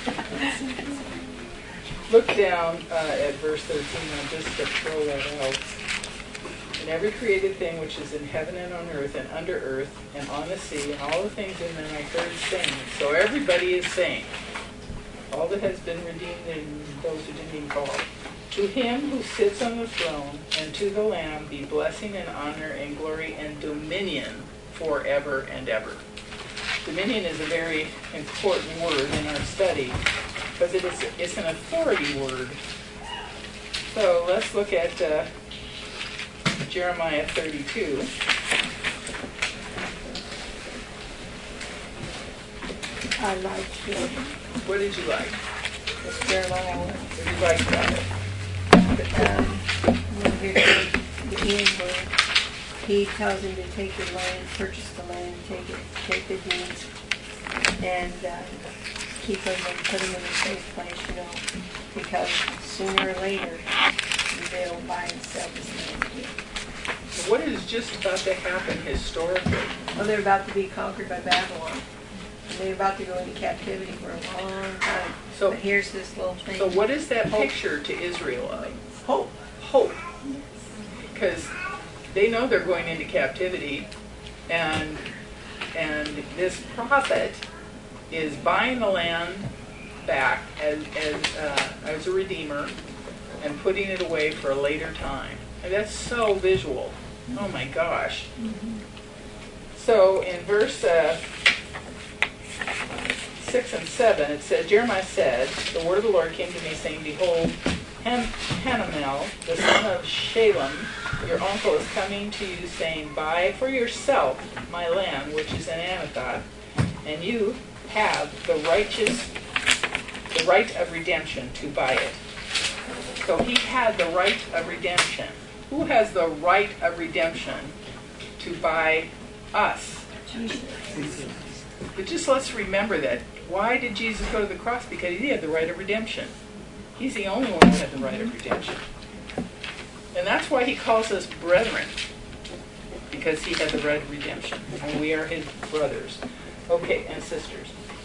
A: Look down at verse 13 now, just to throw that out. And every created thing which is in heaven and on earth and under earth and on the sea and all the things in them I heard saying. So everybody is saying. All that has been redeemed and those who didn't even call. To him who sits on the throne and to the Lamb be blessing and honor and glory and dominion forever and ever. Dominion is a very important word in our study because it's an authority word. So let's look at Jeremiah 32.
H: I like you.
A: What did you like?
H: It's Jeremiah.
A: What did you like about it?
H: The end where he tells him to take the land, purchase the land, take the deeds, and keep them and put them in a safe place, because sooner or later they'll buy and sell this land again.
A: What is just about to happen historically?
H: Well, they're about to be conquered by Babylon. And they're about to go into captivity for a long time.
A: So-
H: But here's this little thing.
A: So what is that picture to Israel of?
H: Hope.
A: Hope. Because they know they're going into captivity, and this prophet is buying the land back as a redeemer and putting it away for a later time. And that's so visual. Oh my gosh. So in verse 6 and 7, it says, Jeremiah said, the word of the Lord came to me, saying, Behold, Hanamel, the son of Shalem, your uncle, is coming to you, saying, Buy for yourself my land, which is in Anathoth, and you have the right of redemption to buy it. So he had the right of redemption. Who has the right of redemption to buy us? But just let's remember that. Why did Jesus go to the cross? Because he had the right of redemption. He's the only one who had the right of redemption. And that's why he calls us brethren. Because he had the right of redemption. And we are his brothers. Okay, and sisters.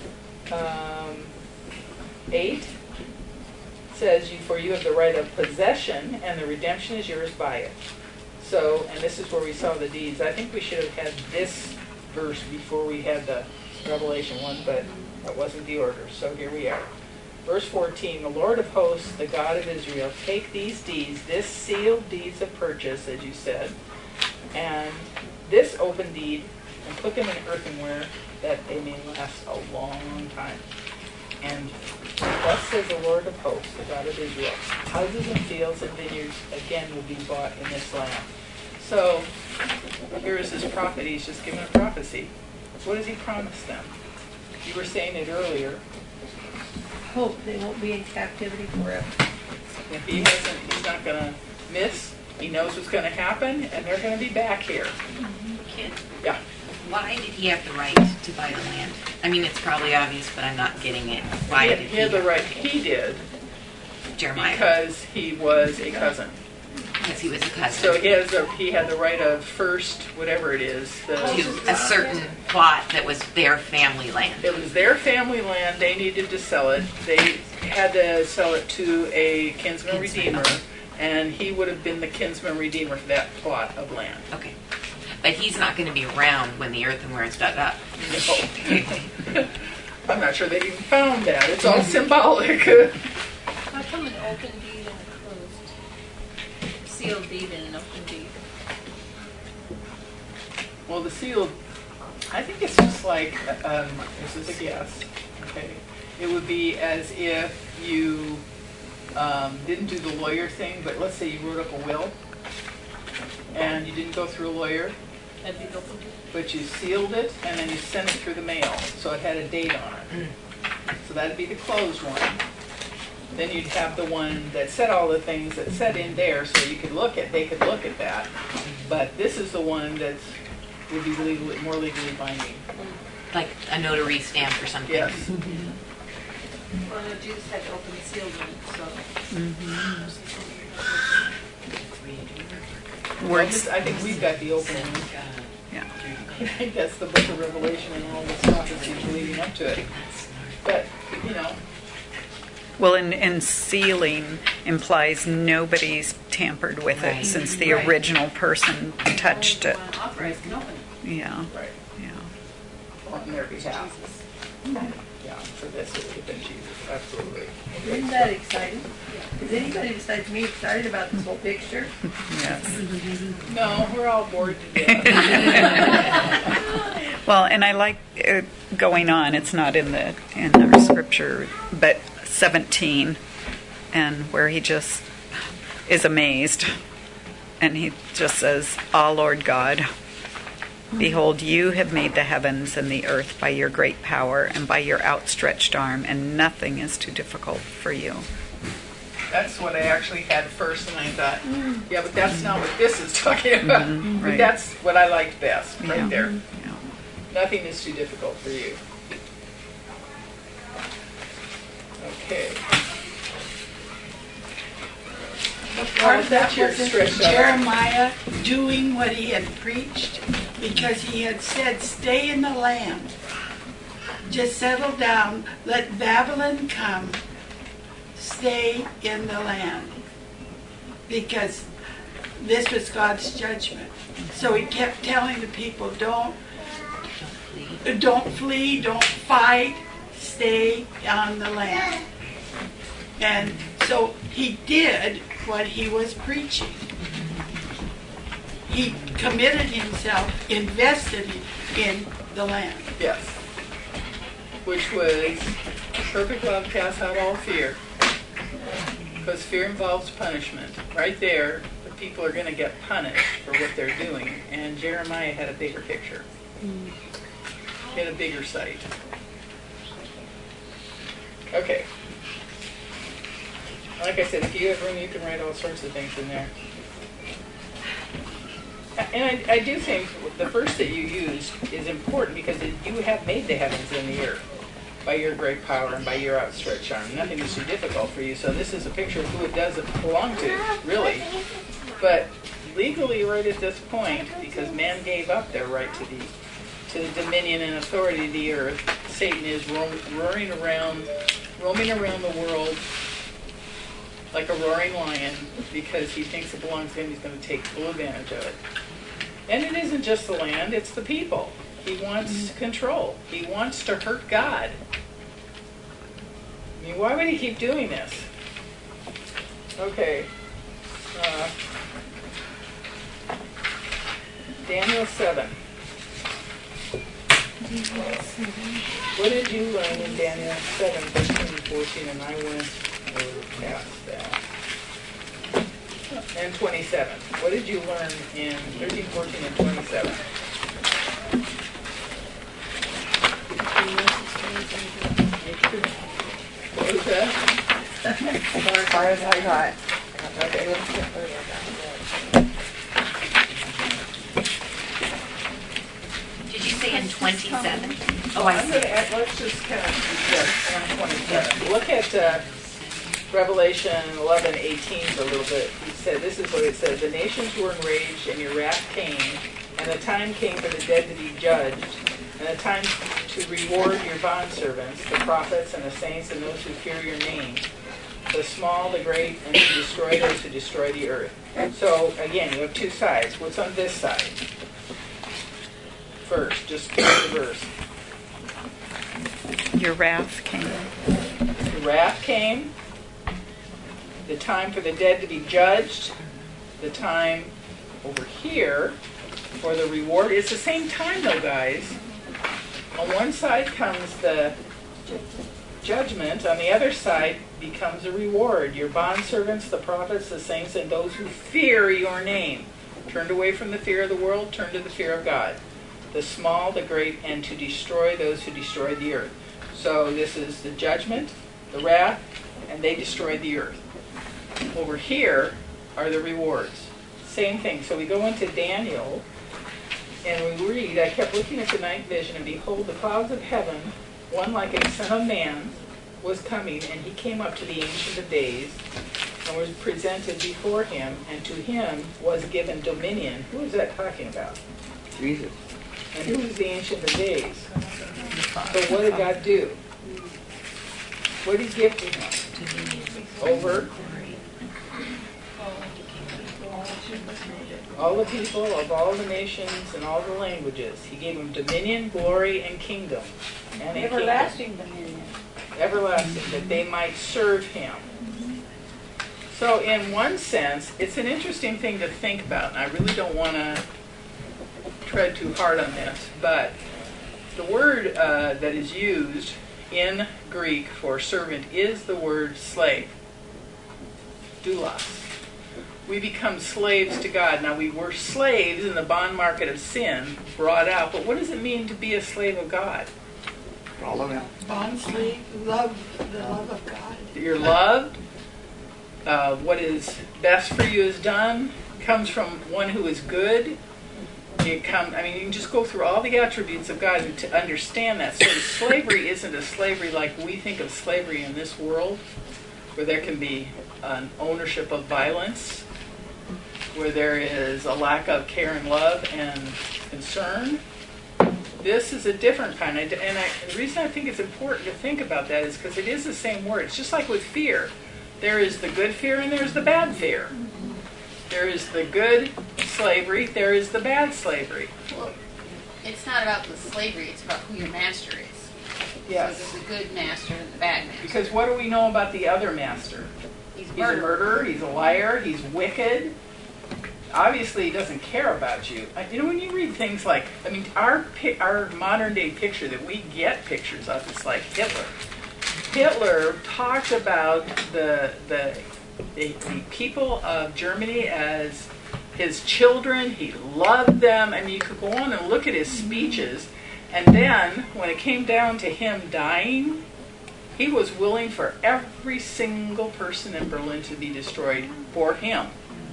A: 8 says, For you have the right of possession, and the redemption is yours by it. So, and this is where we saw the deeds. I think we should have had this verse before we had the Revelation one, but that wasn't the order. So here we are. Verse 14, the Lord of hosts, the God of Israel, take these deeds, this sealed deeds of purchase, as you said, and this open deed, and put them in earthenware, that they may last a long time. And thus says the Lord of hosts, the God of Israel, houses and fields and vineyards again will be bought in this land. So here is this prophet. He's just given a prophecy. What does he promise them? You were saying it earlier.
H: Hope they won't be in captivity forever.
A: If he hasn't, he's not going to miss. He knows what's going to happen, and they're going to be back here.
J: Kid,
A: Yeah.
J: why did he have the right to buy the land? I mean, it's probably obvious, but I'm not getting it. Why did
A: He had the right. He did
J: Jeremiah?
A: because he was a cousin.
J: Because he was a cousin.
A: So he had the right of first, whatever it is.
J: To a certain plot that was their family land.
A: It was their family land. They needed to sell it. They had to sell it to a kinsman redeemer, and he would have been the kinsman redeemer for that plot of land.
J: Okay. But he's not going to be around when the earthenware is dug up.
A: No. I'm not sure they even found that. It's all symbolic.
G: How come an open deed and a closed? Sealed deed and an open deed?
A: Well, the sealed, I think it's just like, this is a guess, okay? It would be as if you didn't do the lawyer thing, but let's say you wrote up a will, and you didn't go through a lawyer,
G: That'd be the open deed?
A: but you sealed it, and then you sent it through the mail, so it had a date on it. So that'd be the closed one. Then you'd have the one that said all the things that said in there, so they could look at that. But this is the one that would be more legally binding.
J: Like a notary stamp or something.
A: Yes.
G: Well, no, Jesus had to open the sealed one, so.
C: Words.
A: I think we've got the open one.
C: Yeah.
A: I think that's the book of Revelation and all the prophecies leading up to it. But,
C: Well, and sealing implies nobody's tampered with it
J: Right.
C: since the original person touched it.
G: Only the one authorized can open it.
C: Yeah.
A: right,
C: Yeah.
A: on their behalf. Yeah, for this it would have been Jesus, absolutely.
H: Isn't that exciting? Is anybody besides me excited about this whole picture?
C: Yes.
A: No, we're all bored to death.
C: Well, and I like going on. It's not in the scripture, but 17, and where he just is amazed, and he just says, "Ah, Lord God, behold, you have made the heavens and the earth by your great power and by your outstretched arm, and nothing is too difficult for you."
A: That's what I actually had first, and I thought, yeah, but that's not what this is talking about. But
C: right.
A: that's what I liked best, right
C: Yeah.
A: there.
C: Yeah.
A: Nothing is too difficult for you. Okay.
F: part of that
A: That's your
F: wasn't
A: stretch out.
F: Jeremiah doing what he had preached, because he had said, stay in the land. Just settle down. Let Babylon come. Stay in the land. Because this was God's judgment. So he kept telling the people, don't flee, don't fight, stay on the land. And so he did what he was preaching. He committed himself, invested in the land.
A: Yes. Which was perfect love casts out all fear. Because fear involves punishment. Right there, the people are going to get punished for what they're doing. And Jeremiah had a bigger picture. He had a bigger sight. Okay. Like I said, if you have room, you can write all sorts of things in there. And I do think the verse that you used is important because you have made the heavens and the earth by your great power and by your outstretched arm. Nothing is too difficult for you. So this is a picture of who it does belong to, really. But legally, right at this point, because man gave up their right to the dominion and authority of the earth, Satan is roaming around the world like a roaring lion because he thinks it belongs to him. He's going to take full advantage of it. And it isn't just the land, it's the people. He wants control. He wants to hurt God. I mean, why would he keep doing this? Okay. Daniel 7. What did you learn in Daniel 7, 13 and 14? And I went past that. And 27. What did you learn in 13, 14, and 27? What was that?
J: As far as I got.
A: Okay.
J: Did you say in 27? Oh, I
A: I'm
J: see.
A: going to let's just kind of, yes, on 27. Look at Revelation 11:18 for a little bit. He said, this is what it says, the nations were enraged and your wrath came, and the time came for the dead to be judged, and the time to reward your bondservants, the prophets and the saints and those who fear your name, the small, the great, and to destroy those who destroy the earth. So, again, you have two sides. What's on this side? First, just read the verse.
C: Your wrath came.
A: The wrath came, the time for the dead to be judged, the time over here for the reward. It's the same time though, guys. On one side comes the judgment, on the other side becomes a reward. Your bondservants, the prophets, the saints, and those who fear your name. Turned away from the fear of the world, turned to the fear of God. The small, the great, and to destroy those who destroy the earth. So this is the judgment, the wrath, and they destroyed the earth. Over here are the rewards. Same thing. So we go into Daniel, and we read, I kept looking at the night vision, and behold, the clouds of heaven, one like a son of man, was coming, and he came up to the Ancient of Days, and was presented before him, and to him was given dominion. Who is that talking about?
B: Jesus.
A: And who is the Ancient of Days? So what did God do? What did he give to him? Over all the people of all the nations and all the languages. He gave them dominion, glory, and kingdom. And
E: Everlasting dominion.
A: everlasting, that they might serve him. So in one sense, it's an interesting thing to think about, and I really don't want to tread too hard on this, but the word that is used in Greek for servant is the word slave, doulos. We become slaves to God. Now, we were slaves in the bond market of sin, brought out, but what does it mean to be a slave of God?
B: Follow him.
F: Bond slave, love, the love of God.
A: You're loved. What is best for you is done. Comes from one who is good. You can just go through all the attributes of God and to understand that. So slavery isn't a slavery like we think of slavery in this world, where there can be an ownership of violence, where there is a lack of care and love and concern. This is a different kind. And the reason I think it's important to think about that is because it is the same word. It's just like with fear. There is the good fear and there's the bad fear. There is the good slavery, there is the bad slavery.
D: Well, it's not about the slavery, it's about who your master is.
A: Yes.
D: So there's the good master and the bad master.
A: Because what do we know about the other master?
D: He's
A: He's a murderer, he's a liar, he's wicked. Obviously, he doesn't care about you. You know, when you read things like, I mean, our modern day picture that we get pictures of is like Hitler. Hitler talked about the people of Germany as his children. He loved them. I mean, you could go on and look at his speeches. And then, when it came down to him dying, he was willing for every single person in Berlin to be destroyed for him.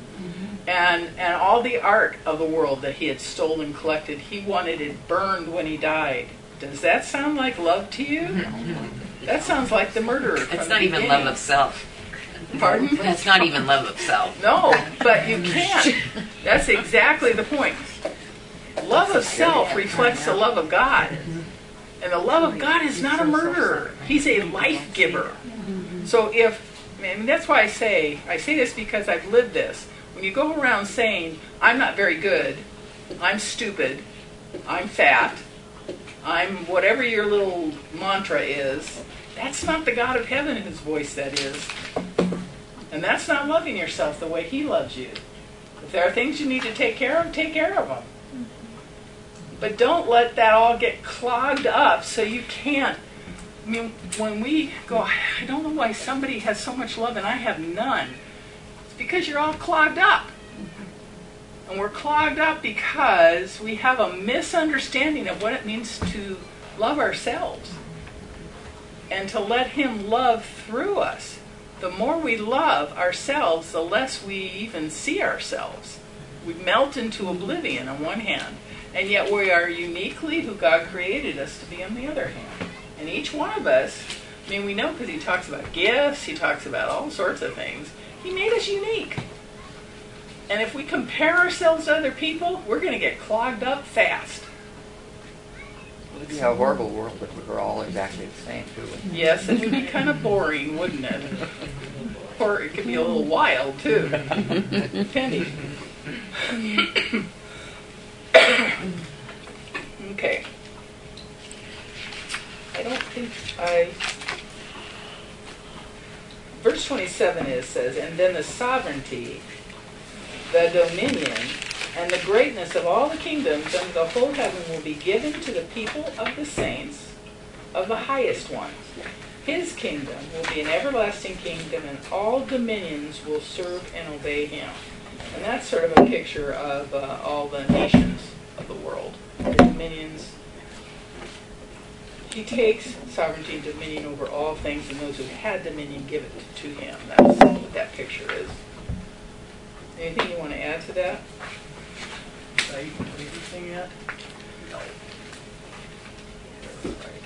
A: And all the art of the world that he had stolen, collected, he wanted it burned when he died. Does that sound like love to you? That sounds like the murderer.
J: It's not even love of self.
A: Pardon?
J: It's not even love of self.
A: No, but you can't. That's exactly the point. Love of self reflects the love of God. And the love of God is not a murderer. He's a life giver. So I mean, that's why I say this because I've lived this. When you go around saying, I'm not very good, I'm stupid, I'm fat, I'm whatever your little mantra is, that's not the God of heaven whose voice that is. And that's not loving yourself the way he loves you. If there are things you need to take care of them. But don't let that all get clogged up so you can't. I mean, when we go, I don't know why somebody has so much love and I have none. It's because you're all clogged up. And we're clogged up because we have a misunderstanding of what it means to love ourselves and to let him love through us. The more we love ourselves, the less we even see ourselves. We melt into oblivion on one hand, and yet we are uniquely who God created us to be on the other hand. And each one of us, I mean, we know because he talks about gifts, he talks about all sorts of things. He made us unique. And if we compare ourselves to other people, we're going to get clogged up fast.
B: It'd be a horrible world if we were all exactly the same, too.
A: Yes, it would be kind of boring, wouldn't it? Or it could be a little wild, too. Penny. Okay. I don't think Verse 27 says, and then the sovereignty, the dominion, and the greatness of all the kingdoms under the whole heaven will be given to the people of the saints of the highest ones. His kingdom will be an everlasting kingdom, and all dominions will serve and obey him. And that's sort of a picture of all the nations of the world. The dominions. He takes sovereignty and dominion over all things, and those who had dominion give it to him. That's what that picture is. Anything you want to add to that? Did I complete anything yet? No. Right.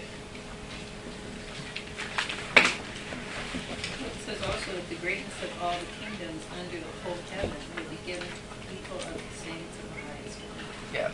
G: It says also that the greatness of all the kingdoms under the whole heaven will be given to the people of the saints of the highest one.
A: Yes.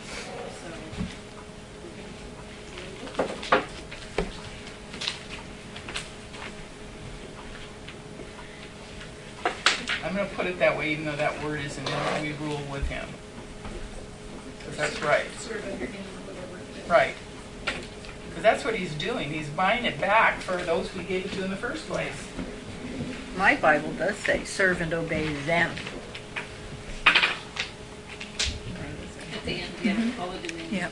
A: I'm going to put it that way, even though that word isn't in it. We rule with him. Because that's right. Right. Because that's what he's doing. He's buying it back for those we gave it to in the first place.
E: My Bible does say, serve and obey them.
G: At the end, yeah, all the dominions.
E: Yep.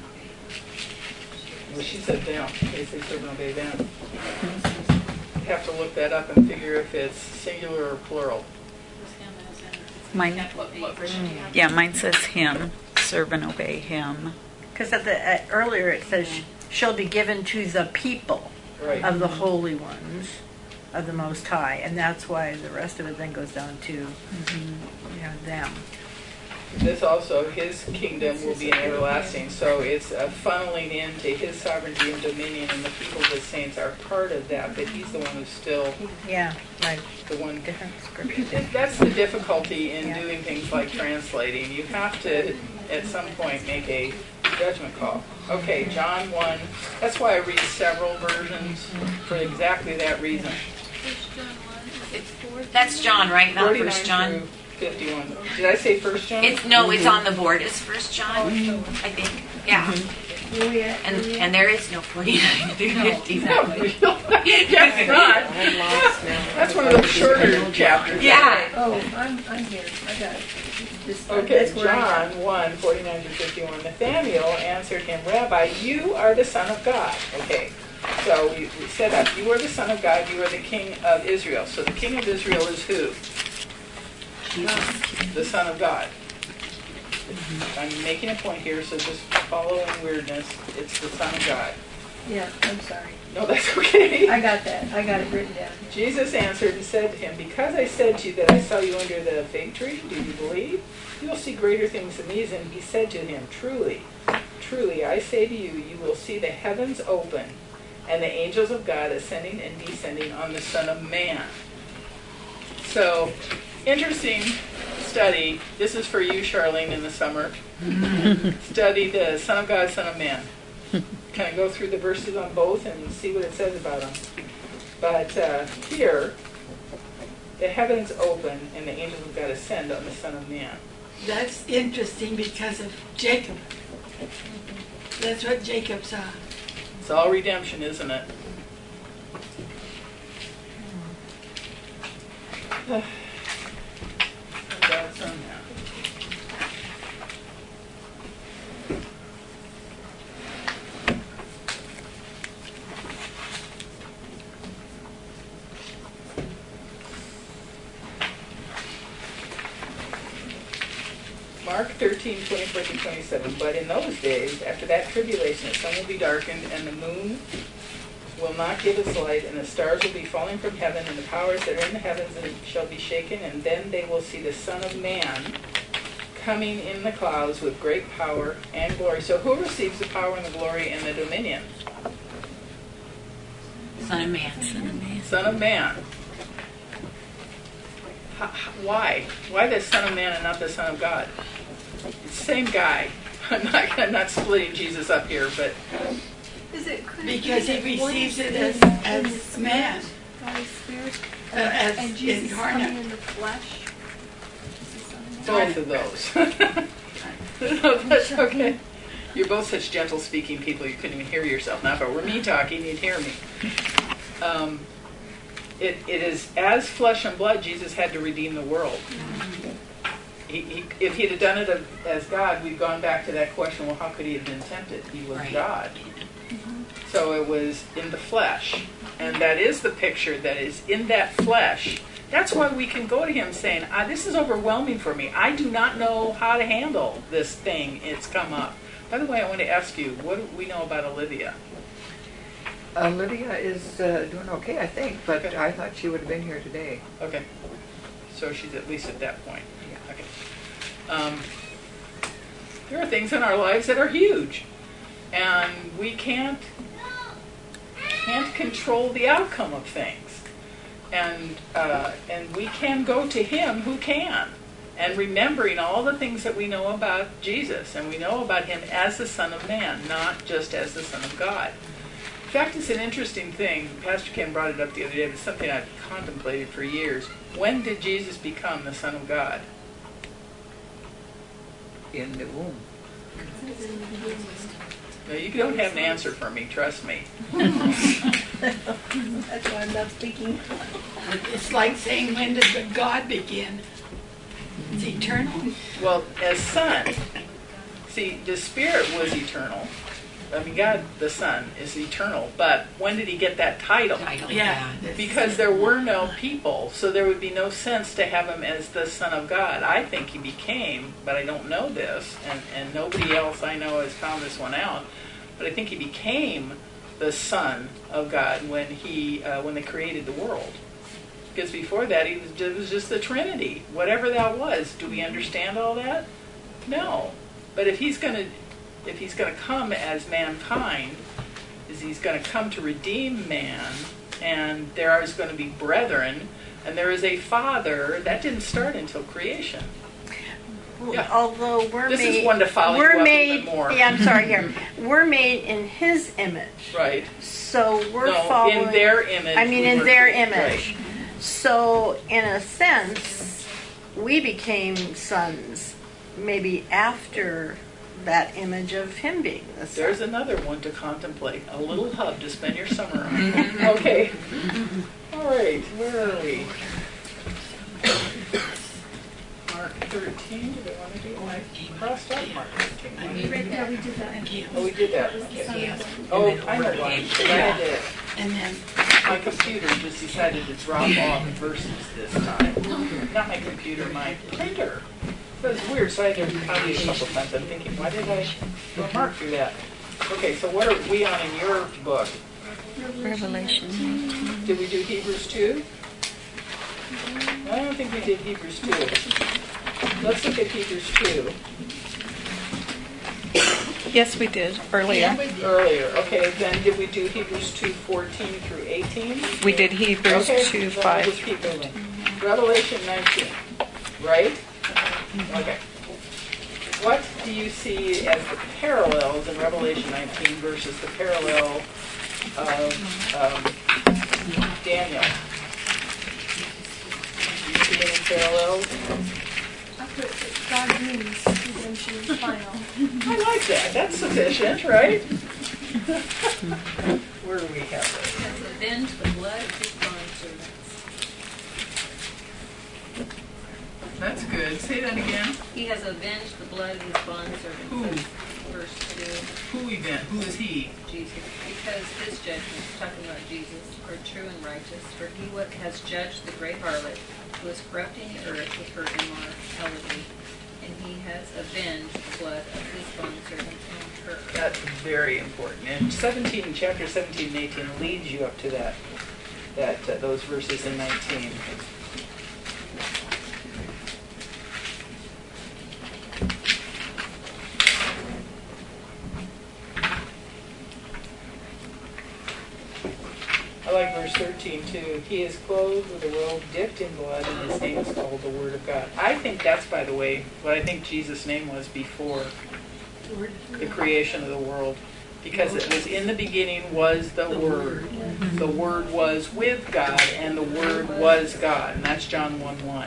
A: Well, she said them. They say serve and obey them. You have to look that up and figure if it's singular or plural.
C: Mine,
G: What version do you have?
C: yeah, mine says him, serve and obey him.
E: Because earlier it says, shall be given to the people
A: Right.
E: of the holy ones of the Most High. And that's why the rest of it then goes down to them.
A: this also, his kingdom will be an everlasting. So it's funneling into his sovereignty and dominion, and the people, the saints, are part of that. But he's the one who's still
E: Yeah, right.
A: the one.
E: Different scripture.
A: That's the difficulty in doing things like translating. You have to, at some point, make a judgment call. Okay, John 1. That's why I read several versions for exactly that reason.
J: That's John, right? Not
A: 49
J: First John.
A: through 51. Did I say 1 John?
J: It's on the board. It's First John, I think. Yeah. And there is no 49 through 50.
A: Yes, not.
H: I'm lost now.
A: That's one of those shorter chapters.
J: Yeah.
H: Oh, I'm here. I got it.
A: Okay,
H: That's where I am.
A: John 1, 49 to 51. Nathanael answered him, Rabbi, you are the Son of God. Okay, so we said that. You are the Son of God, you are the King of Israel. So the King of Israel is who? The Son of God. I'm making a point here, so just follow in weirdness. It's the Son of God.
H: Yeah, I'm sorry.
A: No, that's okay.
H: I got that. I got it written down.
A: Jesus answered and said to him, because I said to you that I saw you under the fig tree, do you believe? You will see greater things than these. And he said to him, truly, truly, I say to you, you will see the heavens open and the angels of God ascending and descending on the Son of Man. So, interesting study. This is for you, Charlene, in the summer. Study the Son of God, Son of Man. Kind of go through the verses on both and see what it says about them. But here, the heavens open and the angels of God ascend on the Son of Man.
F: That's interesting because of Jacob. That's what Jacob saw.
A: It's all redemption, isn't it? God's Son now. Mark 13, 24 to 27. But in those days, after that tribulation, the sun will be darkened, and the moon will not give its light, and the stars will be falling from heaven, and the powers that are in the heavens shall be shaken, and then they will see the Son of Man coming in the clouds with great power and glory. So who receives the power and the glory and the dominion?
J: Son of Man. Son of Man.
A: Son of Man. Why? Why the Son of Man and not the Son of God? It's the same guy. I'm not splitting Jesus up here, but
F: Because he receives it as man,
G: Holy Spirit,
F: as
G: and Jesus coming
F: incarnate.
G: in the flesh.
A: both of those. No, that's okay. You're both such gentle speaking people you couldn't even hear yourself. Now if it were me talking, you'd hear me. It is as flesh and blood Jesus had to redeem the world. If he'd have done it as God, we've gone back to that question, well, how could he have been tempted? He was
J: Right.
A: God. So it was in the flesh. And that is the picture that is in that flesh. That's why we can go to him saying, this is overwhelming for me. I do not know how to handle this thing. It's come up. By the way, I want to ask you, what do we know about Olivia?
B: Lydia is doing okay, I think, but
A: Okay.
B: I thought she would have been here today.
A: Okay. So she's at least at that point.
B: Yeah.
A: Okay. There are things in our lives that are huge. And we can't control the outcome of things. And we can go to him who can. And remembering all the things that we know about Jesus. And we know about him as the Son of Man, not just as the Son of God. In fact, it's an interesting thing. Pastor Ken brought it up the other day. It's something I've contemplated for years. When did Jesus become the Son of God?
B: In the womb.
A: No, you don't have an answer for me, trust me.
H: That's why I'm not speaking.
F: It's like saying, when did the God begin? It's eternal.
A: Well, as Son, see, the Spirit was eternal. I mean, God, the Son, is eternal. But when did he get that title?
F: Yeah.
A: Because there were no people, so there would be no sense to have him as the Son of God. I think he became, but I don't know this, and nobody else I know has found this one out, but I think he became the Son of God when they created the world. Because before that, it was just the Trinity, whatever that was. Do we understand all that? No. But if he's going to come as mankind, is he's going to come to redeem man, and there is going to be brethren, and there is a father. That didn't start until creation. Yeah.
E: Although
A: This is one to follow you
E: we're
A: up
E: made.
A: even more.
E: Yeah, I'm sorry. Here, we're made in His image.
A: Right.
E: So we're
A: No,
E: following.
A: in their image.
E: I mean,
A: we
E: in
A: were
E: their
A: created.
E: image.
A: Right.
E: So, in a sense, we became sons maybe after that image of Him being the son.
A: There's another one to contemplate. A little hub to spend your summer on. Okay. All right. Where are we? Mark 13. Do they want to do it? I crossed out Mark 13.
F: I read that.
A: Oh, we did that. Okay. Oh, I know why. Because I had to.
F: And then
A: My computer just decided to drop off verses this time. Not my computer, my printer. That was weird, so I had to copy a couple times. I'm thinking, why did I go mark through that? Okay, so what are we on in your book?
C: Revelation 19.
A: Did we do Hebrews 2? I don't think we did Hebrews 2. Let's look at Hebrews 2.
C: Yes, we did earlier.
A: Earlier. Okay, then did we do Hebrews 2, 14 through 18?
C: We did Hebrews
A: Okay,
C: 2,
A: then we'll
C: 5.
A: just keep moving. Revelation 19, right? Okay. What do you see as the parallels in Revelation 19 versus the parallel of Daniel? Do you see any parallels?
G: God means redemption is final.
A: I like that. That's sufficient, right? Where do we have it?
G: He has avenged the blood of his bondservants.
A: That's good. Say that again.
G: He has avenged the blood of his bondservants.
A: Who?
G: That's verse 2.
A: Who event? Who is he?
G: Jesus, because his judgments, talking about Jesus, are true and righteous, for he has judged the great harlot, who is corrupting the earth with her immorality, and he has avenged the blood of his bondservants on her.
A: That's very important. And chapter 17 and 18 leads you up to those verses in 19. I like verse 13 too. He is clothed with a robe dipped in blood, and his name is called the Word of God. I think that's, by the way, what I think Jesus' name was before the creation of the world. Because it was in the beginning was the Word. The Word was with God, and the Word was God. And that's John 1:1.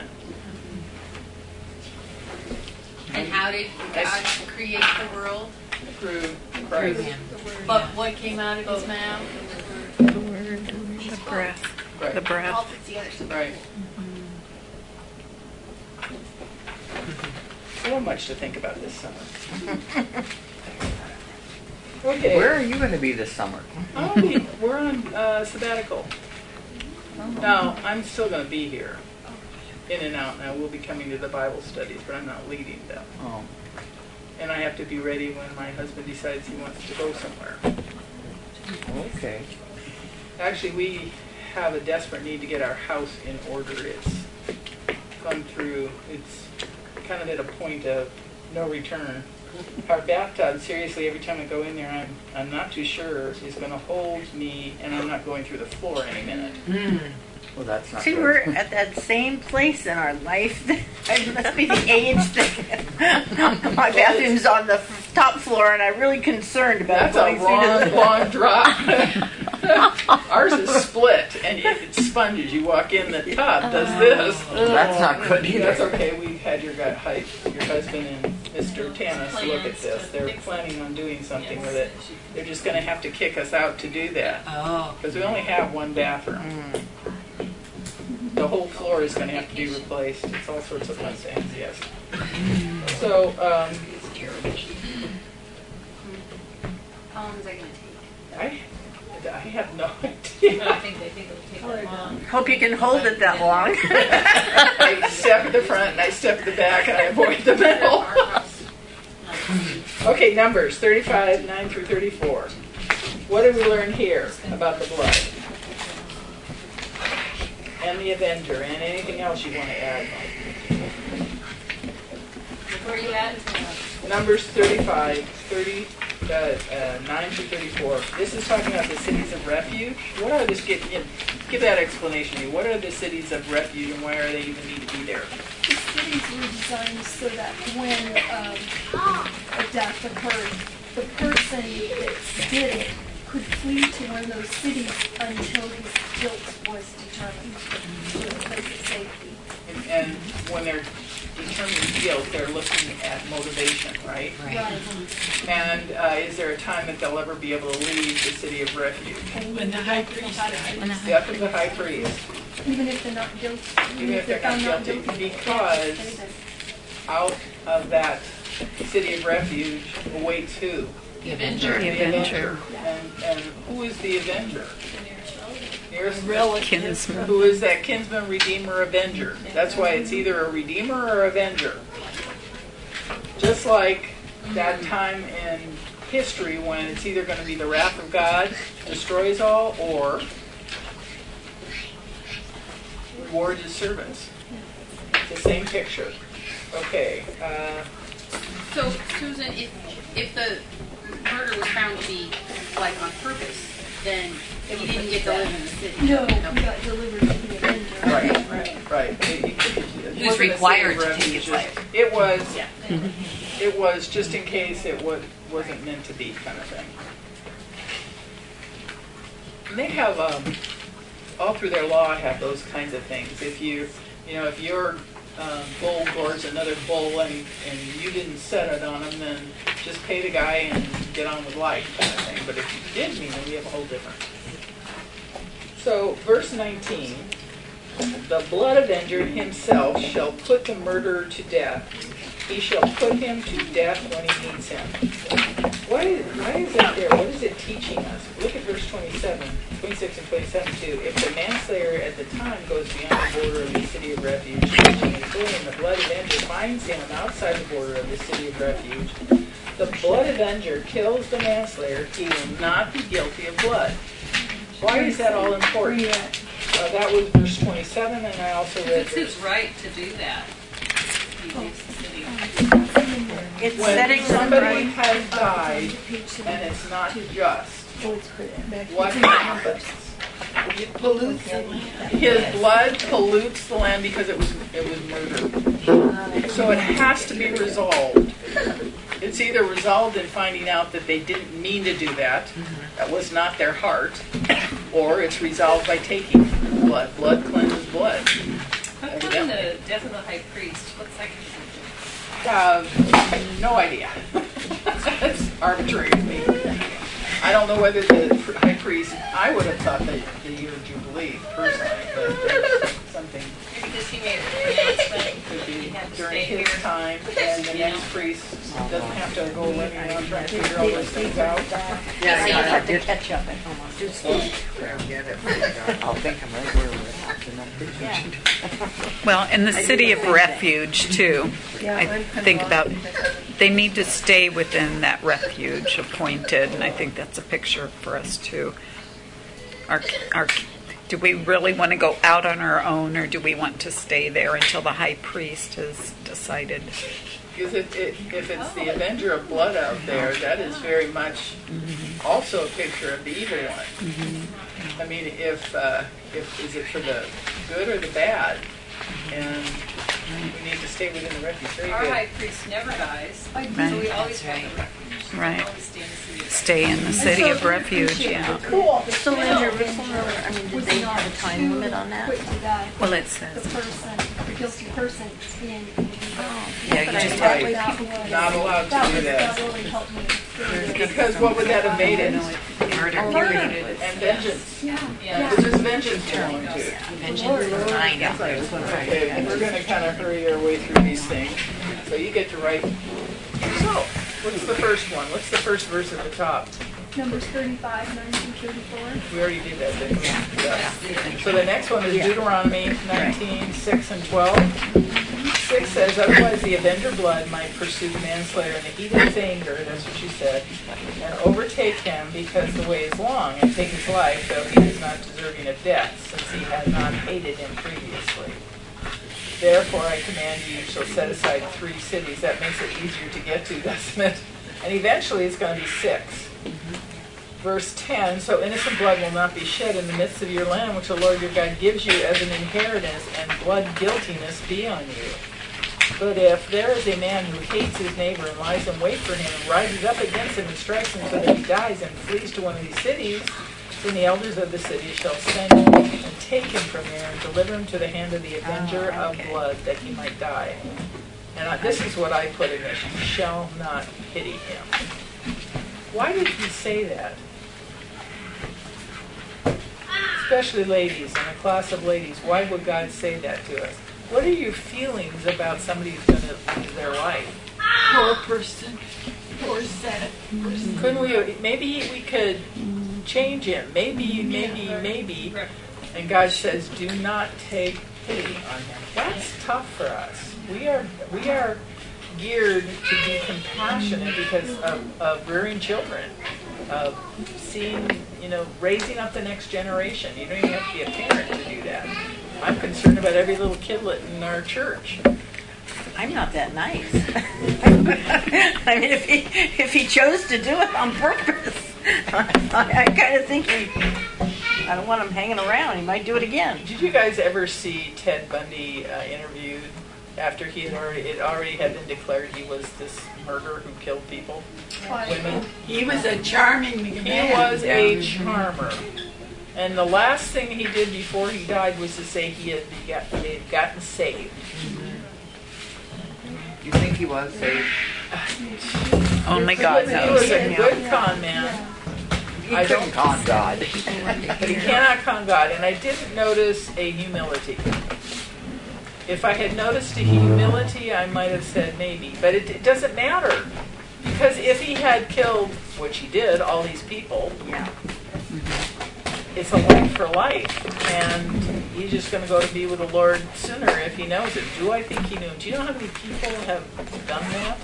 D: And how did God create the world?
A: Through Christ.
D: But what came out of his mouth?
C: The word, the breath.
A: Right.
C: The breath.
D: All puts together.
A: Right. So much to think about this summer. Okay.
B: Where are you going to be this summer?
A: We're on sabbatical. Now, I'm still going to be here, in and out, and I will be coming to the Bible studies, but I'm not leading them.
B: Oh,
A: And I have to be ready when my husband decides he wants to go somewhere.
B: okay.
A: Actually, we have a desperate need to get our house in order. It's gone through, it's kind of at a point of no return. Our bathtub, seriously, every time I go in there, I'm not too sure is going to hold me, and I'm not going through the floor any minute.
B: Well, that's not
E: See,
B: good.
E: we're at that same place in our life. It must be the age thing. My bathroom's on the top floor, and I'm really concerned about
A: That's a
E: going through the
A: long drop. Ours is split, and if it's sponges, you walk in, the tub does this.
B: That's not good either.
A: That's okay. We had your husband and Mr. Tanis look at this. They're planning on doing something with it. They're just going to have to kick us out to do that.
J: Oh.
A: Because we only have one bathroom. The whole floor is going to have to be replaced. It's all sorts of fun things, yes. So,
D: How long is that going to take?
A: I have no
G: I
A: idea.
G: don't think they think it'll take that long.
E: Hope you can hold it that long.
A: I step at the front and I step at the back and I avoid the middle. Okay, Numbers 35, 9 through 34. What did we learn here about the blood? And the Avenger, and anything else you want to add?
G: Where are you at? that?
A: Numbers 35, 9 through 34. This is talking about the cities of refuge. What are this? Give that explanation to me. What are the cities of refuge and why are they even need to be there?
K: The cities were designed so that when a death occurred, the person that did it could flee to one of those cities until his guilt was determined to a place of safety.
A: And when they're determining guilt, they're looking at motivation, right?
K: Right.
A: And is there a time that they'll ever be able to leave the city of refuge?
F: When the high priest died.
A: Death of the high priest.
K: Even if they're not guilty.
A: Even if they're not
K: found
A: guilty, because out of that city of refuge awaits who?
J: The Avenger.
C: The Avenger.
A: And who is the Avenger? Nearest
C: Kinsman.
A: Who is that kinsman, redeemer, avenger? That's why it's either a redeemer or avenger. Just like that time in history when it's either going to be the wrath of God destroys all or rewards his servants. It's the same picture. Okay.
D: So, Susan, if the murder was found to be like on purpose, then he didn't get to live in the city.
K: No, he got delivered to the Avenger.
A: Right.
J: He was required to take his life.
A: It was just in case it wasn't meant to be kind of thing. And they have all through their law have those kinds of things. If your bull gores another bull and you didn't set it on him, then just pay the guy and get on with life kind of thing. But if you did mean it, we have a whole different. So verse 19, the blood avenger himself shall put the murderer to death. He shall put him to death when he meets him. Why is that there? What is it teaching us? Look at verse 27, 26 and 27 too. If the manslayer at the time goes beyond the border of the city of refuge, and the blood avenger finds him outside the border of the city of refuge, the blood avenger kills the manslayer, he will not be guilty of blood. Why is that all important? That was verse 27, and I also read
G: It's his right to do that. He leaves the city.
E: It's
A: when
E: setting
A: somebody has died and it's not just, what happens?
F: It pollutes the land.
A: His blood pollutes the land because it was murder. So it has to be resolved. It's either resolved in finding out that they didn't mean to do that, that was not their heart, or it's resolved by taking blood. Blood cleanses blood.
G: How come the death of the high priest? What's that connection?
A: No idea. It's arbitrary to me. I don't know whether the high priest, I would have thought that the year of Jubilee, personally, but there's something.
G: Maybe because he made an announcement.
A: Could be
G: He had to
A: during
G: stay
A: his
G: here.
A: time, and the next priest doesn't have to go running around trying to figure all those things out.
E: I have to catch up and almost do stuff.
B: I'll think I'm right where we're at. And I'm
C: Well, in the city of refuge, too, I think about they need to stay within that refuge appointed, and I think that's a picture for us, too. Do we really want to go out on our own, or do we want to stay there until the high priest has decided?
A: Because if it's the avenger of blood out there, that is very much also a picture of the evil one. I mean, if is it for the good or the bad? And we need to stay within the refuge. Very
G: Our
A: good.
G: high priest never dies, so we always have the refuge.
C: Right.
G: Always stay in the city.
C: Stay in the city of refuge, yeah.
E: Cool. So in Jerusalem, did they have a time limit on that?
K: Quick to die.
C: Well, it
K: The
C: says.
K: person, the guilty person is being.
C: Yeah, you just
A: Right.
K: That was-
A: Not allowed to do
K: That
A: that.
K: really helped me.
A: Because what would that have made it?
J: Murder.
A: And vengeance.
G: Yeah.
A: Who does vengeance belong to?
J: Vengeance is mine.
A: Okay, we're going to kind of hurry our way through these things. So you get to write. So, what's the first one? What's the first verse at the top?
K: Numbers 35, 9 through 34.
A: We already did that, didn't we? Yeah. So the next one is Deuteronomy 19, 6 and 12. 6 says, otherwise the avenger blood might pursue the manslayer in the heat of his anger, that's what she said, and overtake him because the way is long, and take his life, though he is not deserving of death, since he had not hated him previously. Therefore I command you shall set aside 3 cities. That makes it easier to get to, doesn't it? And eventually it's going to be 6. Verse 10, so innocent blood will not be shed in the midst of your land, which the Lord your God gives you as an inheritance, and blood guiltiness be on you. But if there is a man who hates his neighbor and lies in wait for him and rises up against him and strikes him so that he dies and flees to one of these cities, then the elders of the city shall send him and take him from there and deliver him to the hand of the avenger of blood, that he might die. And this is what I put in this: you shall not pity him. Why did he say that? Especially ladies, in a class of ladies, why would God say that to us? What are your feelings about somebody who's going to lose their life?
F: Poor person. Poor sad person.
A: Couldn't we, maybe we could change him. Maybe. And God says, do not take pity on him. That's tough for us. We are geared to be compassionate because of rearing children, of seeing, raising up the next generation. You don't even have to be a parent to do that. I'm concerned about every little kidlet in our church.
E: I'm not that nice. I mean, if he chose to do it on purpose, I kind of think I don't want him hanging around. He might do it again.
A: Did you guys ever see Ted Bundy interviewed after it already had been declared he was this murderer who killed people, women?
F: He was a charming man.
A: He was a charmer. And the last thing he did before he died was to say he had gotten saved.
B: You think he was saved?
C: Only God
A: He
C: knows.
A: was a good con man.
B: He couldn't con God.
A: But he cannot con God. And I didn't notice a humility. If I had noticed a humility, I might have said maybe. But it doesn't matter. Because if he had killed, which he did, all these people, it's a life for life. And he's just going to go to be with the Lord sooner if he knows it. Do I think he knew? Do you know how many people have done that?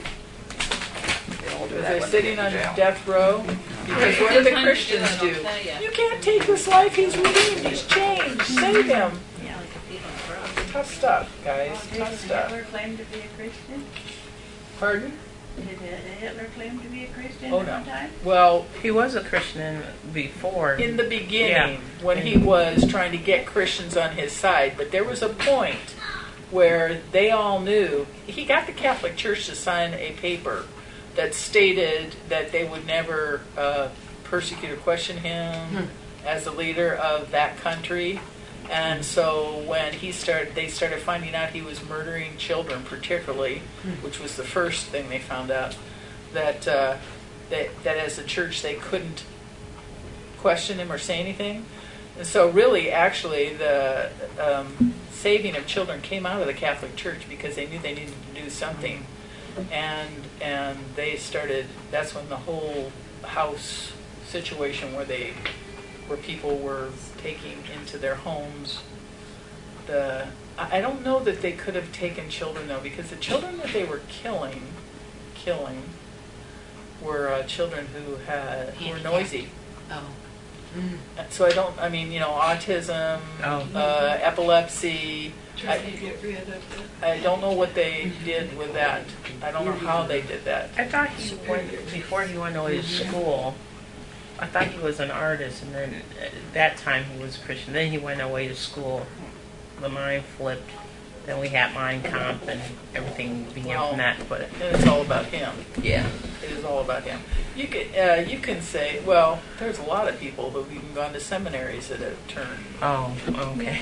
A: They're sitting on death row. Because what do the Christians do? You can't take his life. He's redeemed. He's changed. Save him. Tough stuff, guys. Tough stuff.
H: Hitler claim to be a Christian?
A: Pardon?
H: Did Hitler claim to be a Christian
A: Oh,
H: at
A: no.
H: one time?
A: Well,
I: He was a Christian before.
A: in the beginning, when he was trying to get Christians on his side, but there was a point where they all knew. He got the Catholic Church to sign a paper that stated that they would never persecute or question him as the leader of that country. And so when they started finding out he was murdering children, particularly, which was the first thing they found out, that as a church they couldn't question him or say anything. And so really, actually, the saving of children came out of the Catholic Church because they knew they needed to do something. And they started, that's when the whole house situation where people were taking into their homes I don't know that they could have taken children though, because the children that they were killing were children who were noisy. So autism, epilepsy.
F: Trying to get rid of it.
A: I don't know what they did with that. I don't know how they did that.
I: I thought before he went away to school, I thought he was an artist, and then at that time he was a Christian. Then he went away to school. The mind flipped. Then we had Mein Kampf, and everything began from that. But
A: and it's all about him.
I: Yeah,
A: it is all about him. You can say, well, there's a lot of people who've even gone to seminaries that have turned.
I: Oh, okay.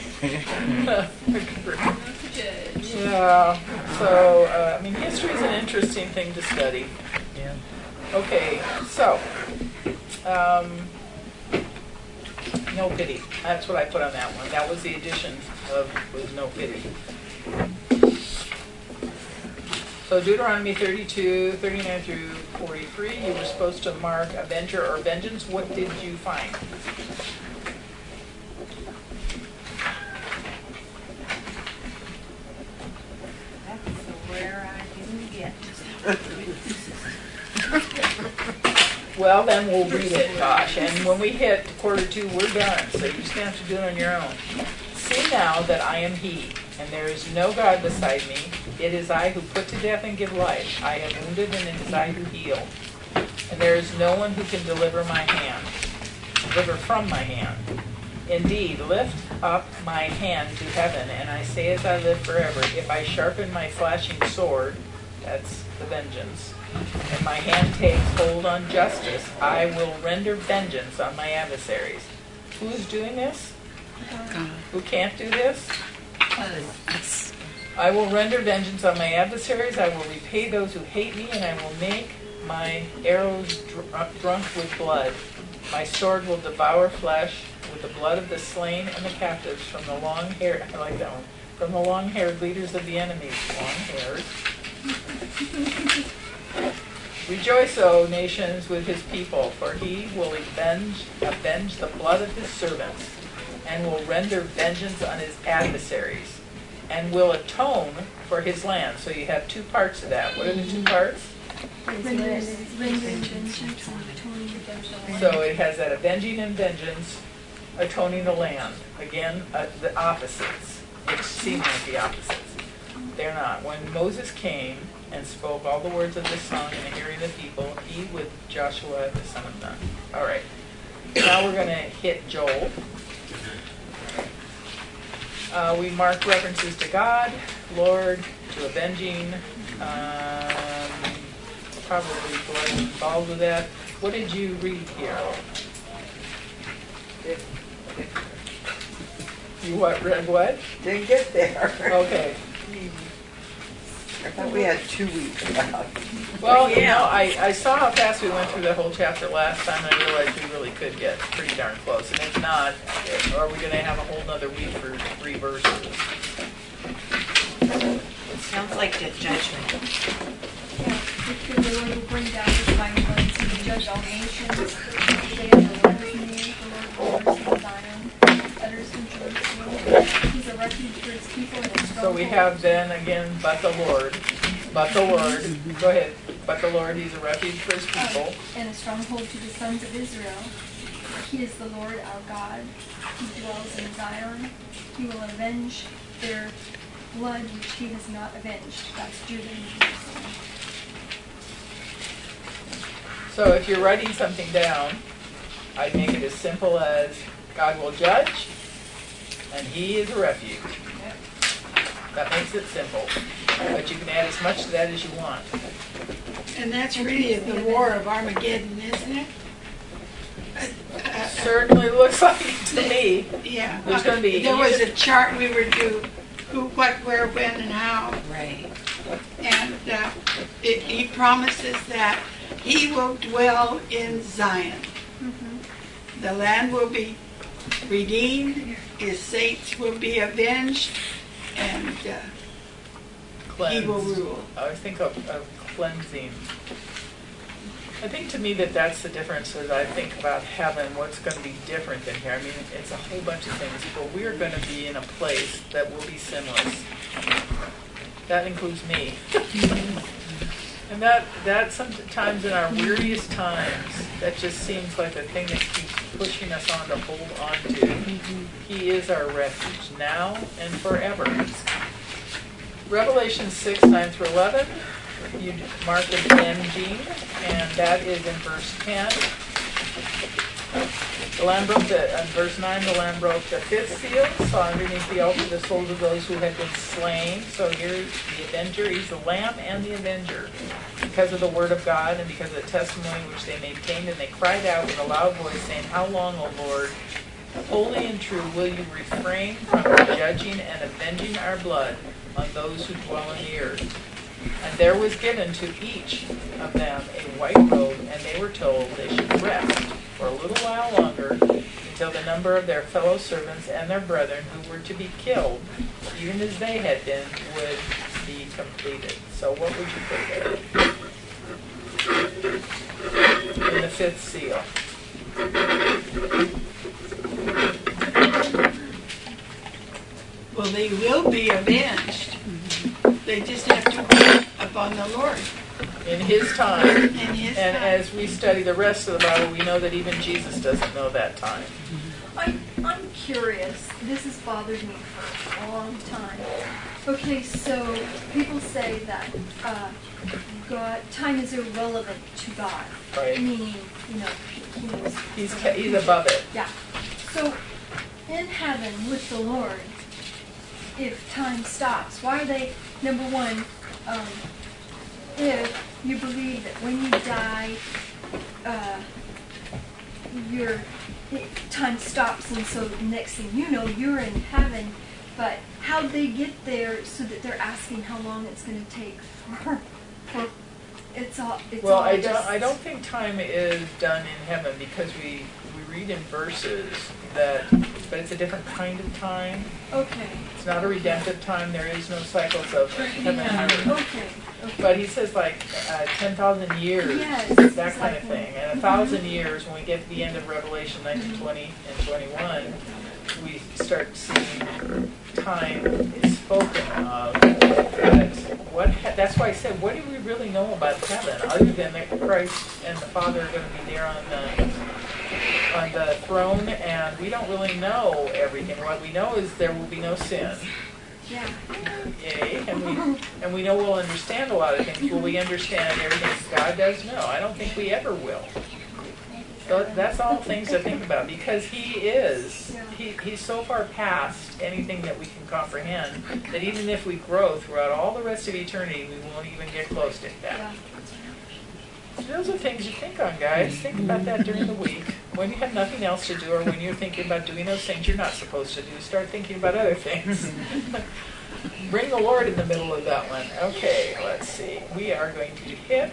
A: Yeah. So history is an interesting thing to study.
I: Yeah.
A: Okay, so. No pity. That's what I put on that one. That was the addition was no pity. So Deuteronomy 32, 39 through 43, you were supposed to mark avenger or vengeance. What did you find?
H: That's where I didn't get.
A: Well, then we'll read it, Josh. And when we hit quarter 2, we're done. So you just have to do it on your own. See now that I am He. and there is no God beside me. It is I who put to death and give life. I have wounded, and it is I who heal. And there is no one who can deliver from my hand. Indeed, lift up my hand to heaven, and I say as I live forever, if I sharpen my flashing sword, that's the vengeance, and my hand takes hold on justice, I will render vengeance on my adversaries. Who is doing this? Who can't do this? I will render vengeance on my adversaries. I will repay those who hate me, and I will make my arrows drunk with blood. My sword will devour flesh with the blood of the slain and the captives from the long-haired, I like that one, from the long-haired leaders of the enemies. Long-haired. Rejoice, O nations, with his people, for he will avenge the blood of his servants, and will render vengeance on his adversaries, and will atone for his land. So you have two parts of that. What are the two parts? So it has that avenging and vengeance, atoning the land. Again, the opposites, which seem like the opposites. They're not. When Moses came and spoke all the words of this song in the hearing of the people, he with Joshua the son of Nun. All right. Now we're going to hit Joel. We marked references to God, Lord, to avenging, probably blood involved with that. What did you read here? You read what?
B: Didn't get there.
A: Okay.
B: I thought we had 2 weeks left.
A: Well, you know, I saw how fast we went through the whole chapter last time, and I realized we really could get pretty darn close. And if not, are we going to have a whole nother week for 3 verses?
J: It sounds like the judgment.
K: Yeah, because the Lord will bring down his mighty ones and judge all nations. They are the Lord's name, the Lord waters in Zion, utters in Jerusalem. He's a refuge for his people and a stronghold.
A: So we have then again, but the Lord. But the Lord. Go ahead. But the Lord, he's a refuge for his people.
K: And a stronghold to the sons of Israel. He is the Lord our God. He dwells in Zion. He will avenge their blood which he has not avenged. That's Judah and Jerusalem.
A: So if you're writing something down, I'd make it as simple as God will judge, and he is a refuge. That makes it simple. But you can add as much to that as you want.
F: And that's really the war of Armageddon, isn't it?
A: Certainly looks like it to me.
F: Yeah.
A: There's going to be.
F: There was a chart we were due who, what, where, when, and how.
J: Right.
F: And he promises that he will dwell in Zion. Mm-hmm. The land will be redeemed. His saints will be avenged. And he will rule.
A: I think of cleansing. I think to me that's the difference as I think about heaven, what's going to be different than here. I mean, it's a whole bunch of things, but we're going to be in a place that will be sinless. That includes me. And that sometimes in our weariest times, that just seems like the thing that keeps pushing us on to hold on to. He is our refuge now and forever. Revelation 6, 9 through 11. You mark an ending, and that is in verse 10. The Lamb broke verse 9, the Lamb broke the 5th seal, saw underneath the altar the souls of those who had been slain. So here's the avenger, he's the Lamb and the avenger. Because of the word of God and because of the testimony which they maintained, and they cried out with a loud voice, saying, How long, O Lord, holy and true, will you refrain from judging and avenging our blood on those who dwell in the earth? And there was given to each of them a white robe, and they were told they should rest for a little while longer until the number of their fellow servants and their brethren who were to be killed, even as they had been, would be completed. So what would you put there? In the 5th seal.
F: Well, they will be avenged. They just have to wait upon the Lord.
A: In his time.
F: In his
A: and
F: time.
A: As we study the rest of the Bible, we know that even Jesus doesn't know that time.
K: I'm curious. This has bothered me for a long time. Okay, so people say that time is irrelevant to God.
A: Right.
K: Meaning, He knows.
A: He's above it.
K: Yeah. So, in heaven with the Lord, if time stops, why are they, number one, if you believe that when you die, time stops, and so the next thing you know, you're in heaven, but how'd they get there so that they're asking how long it's going to take for it's all
A: I don't think time is done in heaven, because we read in verses that, but it's a different kind of time.
K: Okay.
A: It's not a redemptive time. There is no cycles of heaven and earth.
K: Okay.
A: But he says 10,000 years,
K: yes,
A: that kind of thing. And 1,000 years, when we get to the end of Revelation 19, 20, and 21, we start seeing time is spoken of. But that's why I said, what do we really know about heaven, other than that Christ and the Father are going to be there on the throne, and we don't really know everything. What we know is there will be no sin.
K: Yeah.
A: Yay. And we know we'll understand a lot of things. Will we understand everything God does? No, I don't think we ever will. So that's all things to think about, because he's so far past anything that we can comprehend that even if we grow throughout all the rest of eternity, we won't even get close to that.
K: Yeah.
A: Those are things you think on, guys. Think about that during the week. When you have nothing else to do, or when you're thinking about doing those things you're not supposed to do, start thinking about other things. Bring the Lord in the middle of that one. Okay, let's see. We are going to hit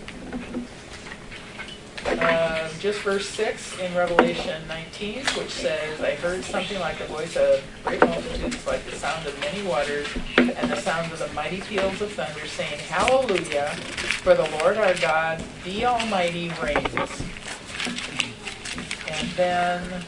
A: just verse 6 in Revelation 19, which says, I heard something like the voice of great multitudes, like the sound of many waters, and the sound of the mighty peals of thunder, saying, Hallelujah, for the Lord our God, the Almighty, reigns. And then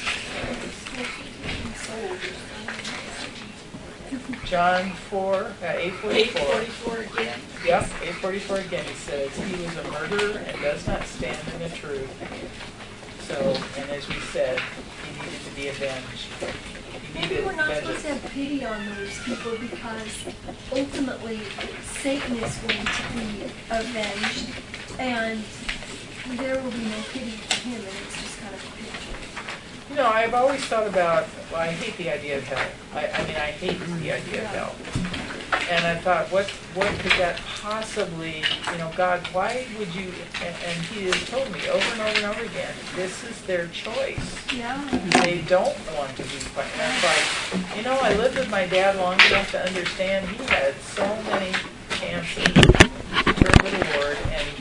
A: John 8:44
F: again.
A: Yep, 8:44 again. He says, he was a murderer and does not stand in the truth. So, and as we said, he needed to be avenged.
K: Maybe we're not supposed to have pity on those people, because ultimately Satan is going to be avenged, and there will be no pity for him, and it's just kind of a picture.
A: I've always thought about, I hate the idea of hell. I hate the idea of hell. And I thought, what could that possibly, God, why would you, and he has told me over and over and over again, this is their choice.
K: Yeah.
A: They don't want to be fighting. That's like, I lived with my dad long enough to understand he had so many chances to turn to the Lord, and